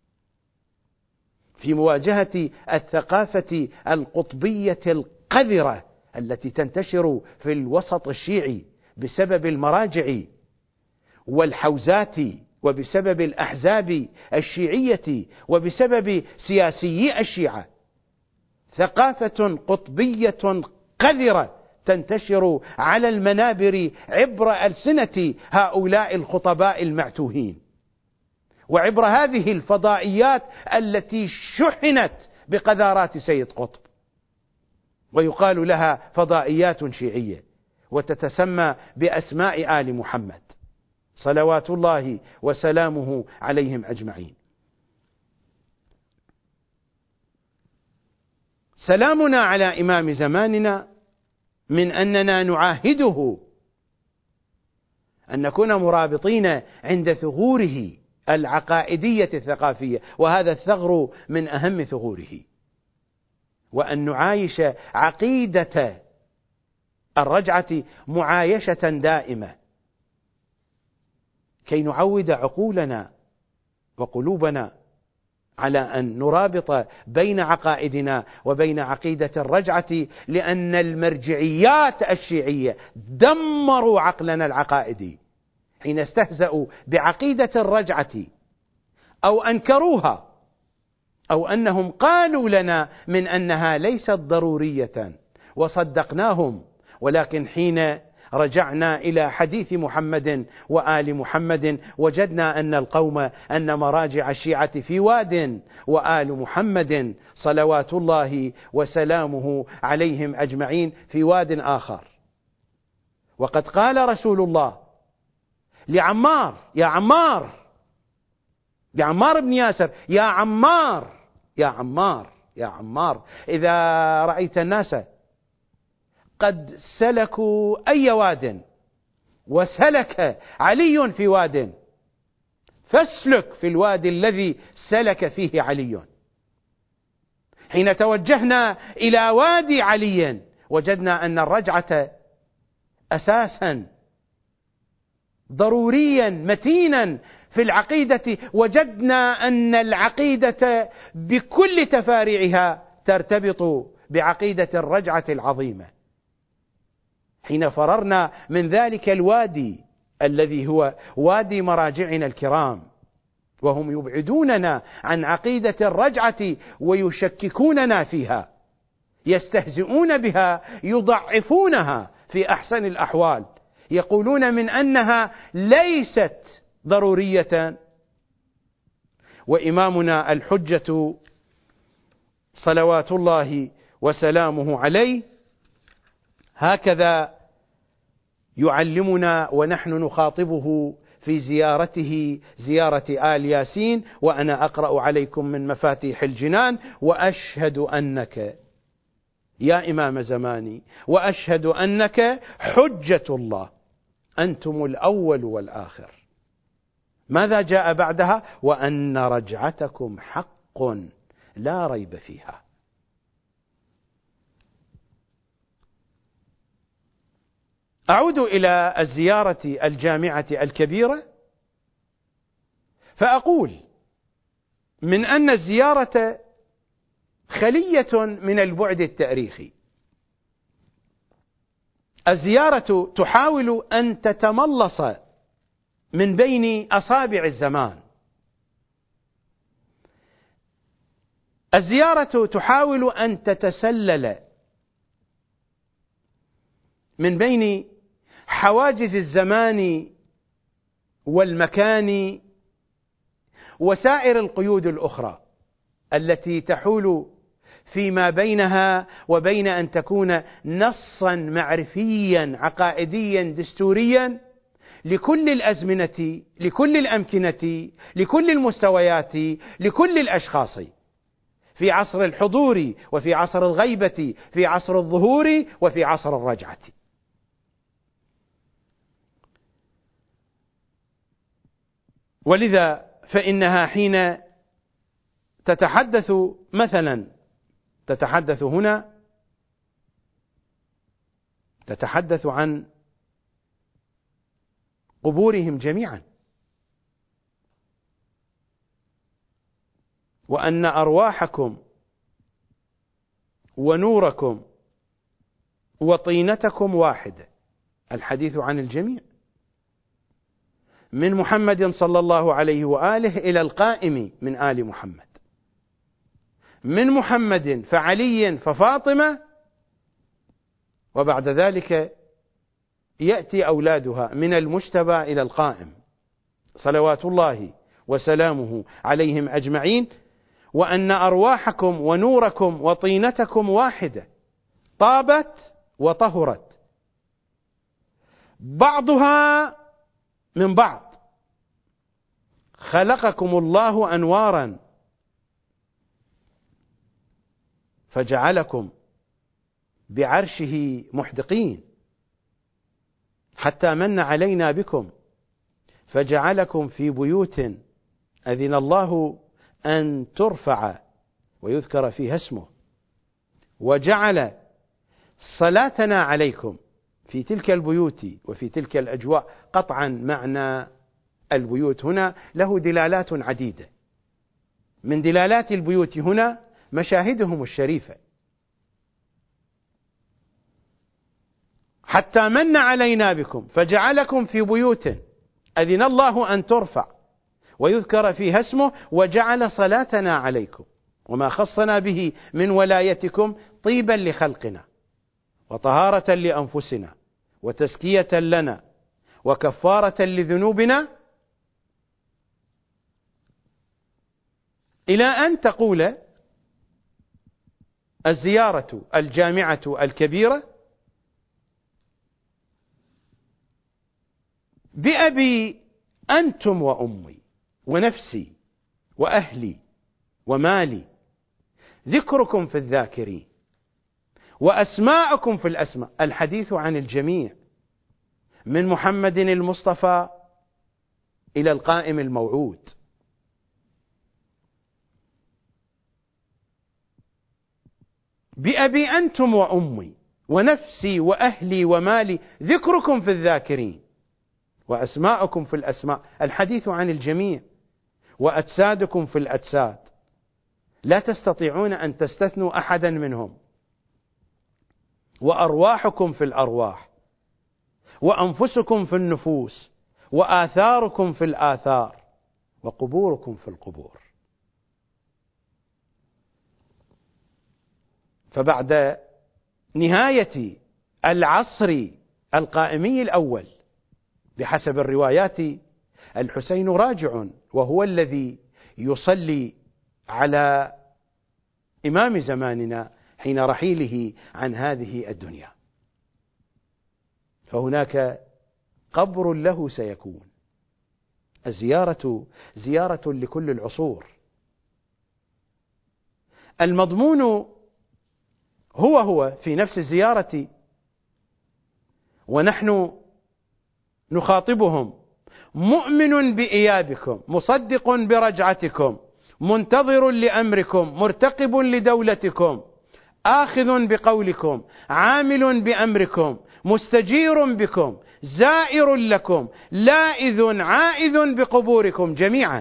في مواجهة الثقافة القطبية القذرة التي تنتشر في الوسط الشيعي بسبب المراجع والحوزات، وبسبب الأحزاب الشيعية، وبسبب سياسيي الشيعة. ثقافة قطبية قذرة تنتشر على المنابر عبر ألسنة هؤلاء الخطباء المعتوهين، وعبر هذه الفضائيات التي شحنت بقذارات سيد قطب، ويقال لها فضائيات شيعية، وتتسمى بأسماء آل محمد صلوات الله وسلامه عليهم أجمعين. سلامنا على إمام زماننا من أننا نعاهده أن نكون مرابطين عند ثغوره العقائدية الثقافية، وهذا الثغر من أهم ثغوره، وأن نعايش عقيدة الرجعة معايشة دائمة، كي نعود عقولنا وقلوبنا على أن نرابط بين عقائدنا وبين عقيدة الرجعة، لأن المرجعيات الشيعية دمروا عقلنا العقائدي حين استهزأوا بعقيدة الرجعة، أو أنكروها، أو أنهم قالوا لنا من أنها ليست ضرورية وصدقناهم. ولكن حين رجعنا إلى حديث محمد وآل محمد وجدنا أن القوم أن مراجع الشيعة في واد، وآل محمد صلوات الله وسلامه عليهم أجمعين في واد آخر. وقد قال رسول الله لعمار: يا عمار، لعمار بن ياسر: يا عمار يا عمار يا عمار، إذا رأيت الناس قد سلكوا أي واد وسلك علي في واد، فاسلك في الوادي الذي سلك فيه علي. حين توجهنا إلى وادي علي وجدنا أن الرجعة أساسا ضروريا متينا في العقيدة، وجدنا أن العقيدة بكل تفاريعها ترتبط بعقيدة الرجعة العظيمة. حين فررنا من ذلك الوادي الذي هو وادي مراجعنا الكرام، وهم يبعدوننا عن عقيدة الرجعة ويشككوننا فيها، يستهزئون بها، يضعفونها في أحسن الأحوال، يقولون من أنها ليست ضرورية. وإمامنا الحجة صلوات الله وسلامه عليه هكذا يعلمنا ونحن نخاطبه في زيارته زيارة آل ياسين: وأنا أقرأ عليكم من مفاتيح الجنان وأشهد أنك يا إمام زماني، وأشهد أنك حجة الله، أنتم الأول والآخر. ماذا جاء بعدها؟ وأن رجعتكم حق لا ريب فيها. أعود إلى الزيارة الجامعة الكبيرة فأقول من أن الزيارة خلية من البعد التاريخي. الزيارة تحاول أن تتملص من بين أصابع الزمان. الزيارة تحاول أن تتسلل من بين حواجز الزمان والمكان وسائر القيود الأخرى التي تحول فيما بينها وبين أن تكون نصا معرفيا عقائديا دستوريا لكل الأزمنة، لكل الأمكنة، لكل المستويات، لكل الأشخاص، في عصر الحضور وفي عصر الغيبة، في عصر الظهور وفي عصر الرجعة. ولذا فإنها حين تتحدث مثلا تتحدث هنا تتحدث عن قبورهم جميعا، وأن أرواحكم ونوركم وطينتكم واحدة. الحديث عن الجميع، من محمد صلى الله عليه وآله إلى القائم من آل محمد، من محمد فعلي ففاطمة، وبعد ذلك يأتي أولادها من المجتبى إلى القائم صلوات الله وسلامه عليهم أجمعين. وأن أرواحكم ونوركم وطينتكم واحدة، طابت وطهرت بعضها من بعض، خلقكم الله أنوارا فجعلكم بعرشه محدقين، حتى من علينا بكم فجعلكم في بيوت أذن الله أن ترفع ويذكر فيها اسمه، وجعل صلاتنا عليكم في تلك البيوت وفي تلك الأجواء. قطعا معنى البيوت هنا له دلالات عديدة، من دلالات البيوت هنا مشاهدهم الشريفة. حتى من علينا بكم فجعلكم في بيوت أذن الله أن ترفع ويذكر فيها اسمه، وجعل صلاتنا عليكم وما خصنا به من ولايتكم طيبا لخلقنا وطهارة لأنفسنا وتزكية لنا وكفارة لذنوبنا، إلى أن تقول الزيارة الجامعة الكبيرة: بأبي أنتم وأمي ونفسي وأهلي ومالي، ذكركم في الذاكرين وأسماءكم في الأسماء. الحديث عن الجميع، من محمد المصطفى إلى القائم الموعود. بأبي أنتم وأمي ونفسي وأهلي ومالي، ذكركم في الذاكرين وأسماءكم في الأسماء. الحديث عن الجميع، وأجسادكم في الأجساد، لا تستطيعون أن تستثنوا أحدا منهم، وأرواحكم في الأرواح، وأنفسكم في النفوس، وآثاركم في الآثار، وقبوركم في القبور. فبعد نهاية العصر القائمي الأول بحسب الروايات الحسين راجع، وهو الذي يصلي على إمام زماننا حين رحيله عن هذه الدنيا. فهناك قبر له سيكون، الزيارة زيارة لكل العصور. المضمون هو هو في نفس الزيارة، ونحن نخاطبهم: مؤمن بإيابكم، مصدق برجعتكم، منتظر لأمركم، مرتقب لدولتكم، آخذ بقولكم، عامل بأمركم، مستجير بكم، زائر لكم، لائذ عائذ بقبوركم جميعا.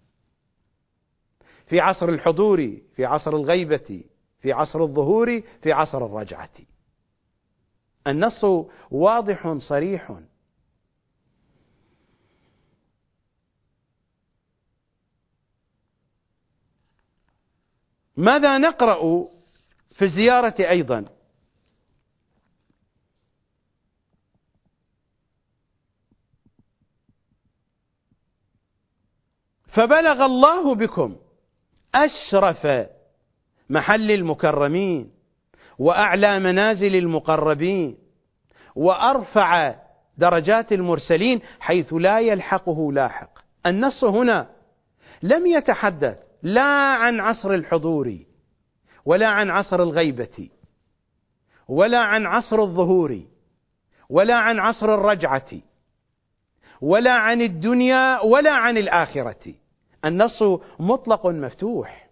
في عصر الحضور، في عصر الغيبة، في عصر الظهور، في عصر الرجعة. النص واضح صريح. ماذا نقرأ في الزيارة أيضا؟ فبلغ الله بكم أشرف محل المكرمين، وأعلى منازل المقربين، وأرفع درجات المرسلين، حيث لا يلحقه لاحق. النص هنا لم يتحدث لا عن عصر الحضور، ولا عن عصر الغيبة، ولا عن عصر الظهور، ولا عن عصر الرجعة، ولا عن الدنيا، ولا عن الآخرة. النص مطلق مفتوح.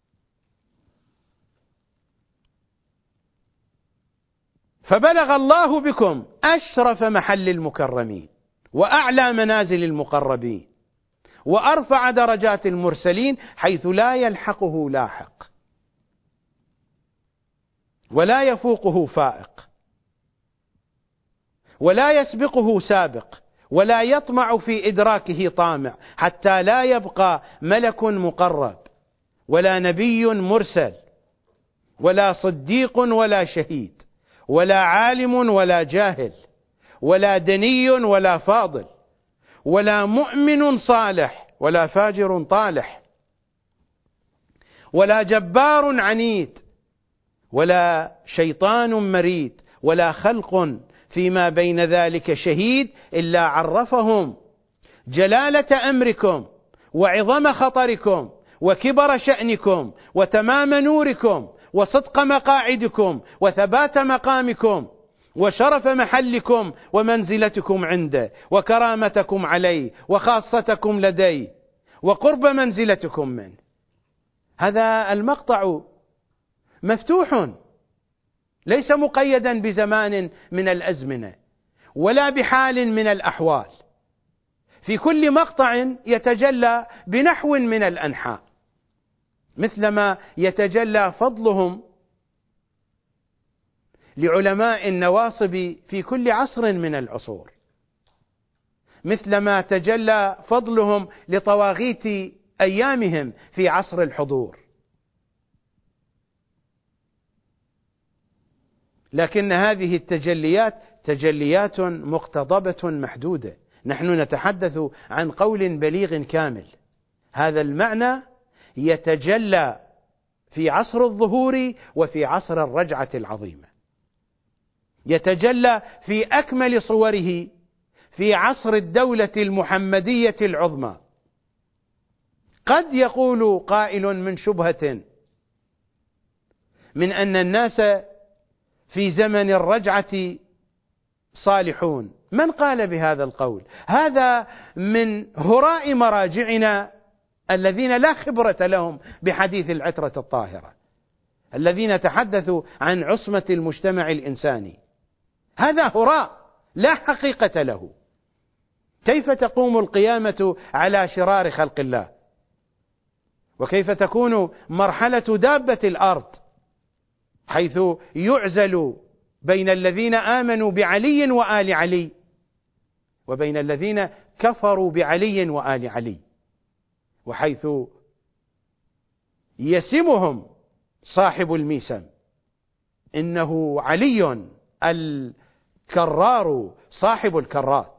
فبلغ الله بكم أشرف محل المكرمين، وأعلى منازل المقربين، وأرفع درجات المرسلين، حيث لا يلحقه لاحق، ولا يفوقه فائق، ولا يسبقه سابق، ولا يطمع في إدراكه طامع، حتى لا يبقى ملك مقرب، ولا نبي مرسل، ولا صديق، ولا شهيد، ولا عالم، ولا جاهل، ولا دني، ولا فاضل، ولا مؤمن صالح، ولا فاجر طالح، ولا جبار عنيد، ولا شيطان مريد، ولا خلق فيما بين ذلك شهيد، إلا عرفهم جلالة أمركم، وعظم خطركم، وكبر شأنكم، وتمام نوركم، وصدق مقاعدكم، وثبات مقامكم، وشرف محلكم، ومنزلتكم عنده، وكرامتكم عليه، وخاصتكم لديه، وقرب منزلتكم منه. هذا المقطع مفتوح، ليس مقيدا بزمان من الأزمنة، ولا بحال من الأحوال. في كل مقطع يتجلى بنحو من الأنحاء، مثلما يتجلى فضلهم لعلماء النواصب في كل عصر من العصور، مثلما تجلى فضلهم لطواغيت أيامهم في عصر الحضور. لكن هذه التجليات تجليات مقتضبة محدودة. نحن نتحدث عن قول بليغ كامل. هذا المعنى يتجلى في عصر الظهور وفي عصر الرجعة العظيمة، يتجلى في أكمل صوره في عصر الدولة المحمدية العظمى. قد يقول قائل من شبهة من أن الناس في زمن الرجعة صالحون. من قال بهذا القول؟ هذا من هراء مراجعنا الذين لا خبرة لهم بحديث العترة الطاهرة، الذين تحدثوا عن عصمة المجتمع الإنساني. هذا هراء لا حقيقة له. كيف تقوم القيامة على شرار خلق الله؟ وكيف تكون مرحلة دابة الأرض حيث يعزل بين الذين آمنوا بعلي وآل علي وبين الذين كفروا بعلي وآل علي، وحيث يسمهم صاحب الميسم إنه علي الكرار صاحب الكرات.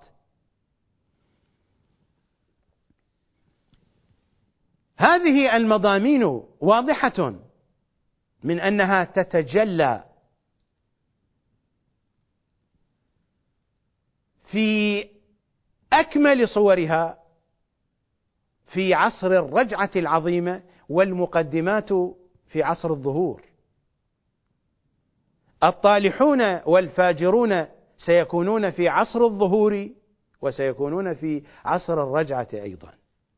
هذه المضامين واضحة من أنها تتجلى في أكمل صورها في عصر الرجعة العظيمة، والمقدمات في عصر الظهور. الطالحون والفاجرون سيكونون في عصر الظهور، وسيكونون في عصر الرجعة أيضا،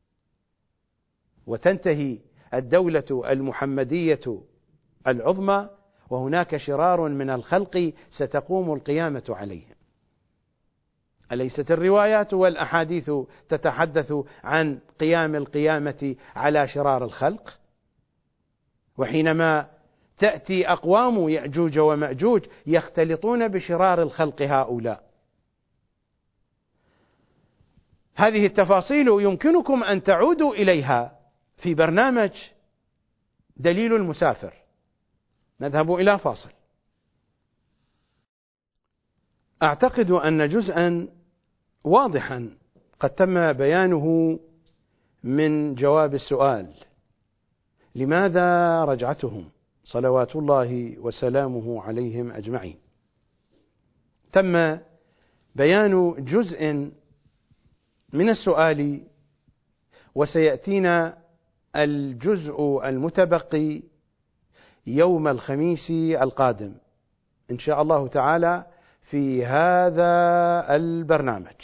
وتنتهي الدولة المحمدية العظمى، وهناك شرار من الخلق ستقوم القيامة عليهم. أليست الروايات والأحاديث تتحدث عن قيام القيامة على شرار الخلق؟ وحينما تأتي أقوام يأجوج ومأجوج يختلطون بشرار الخلق هؤلاء. هذه التفاصيل يمكنكم أن تعودوا إليها في برنامج دليل المسافر. نذهب إلى فاصل. أعتقد أن جزءا واضحا قد تم بيانه من جواب السؤال: لماذا رجعتهم صلوات الله وسلامه عليهم أجمعين؟ تم بيان جزء من السؤال، وسيأتينا الجزء المتبقي يوم الخميس القادم إن شاء الله تعالى في هذا البرنامج.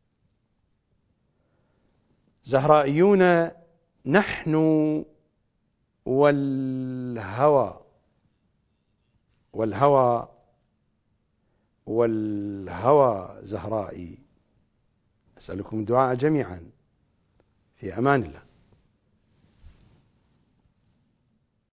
زهرائيون نحن والهوى والهوى والهوى زهرائي. أسألكم الدعاء جميعا. في أمان الله.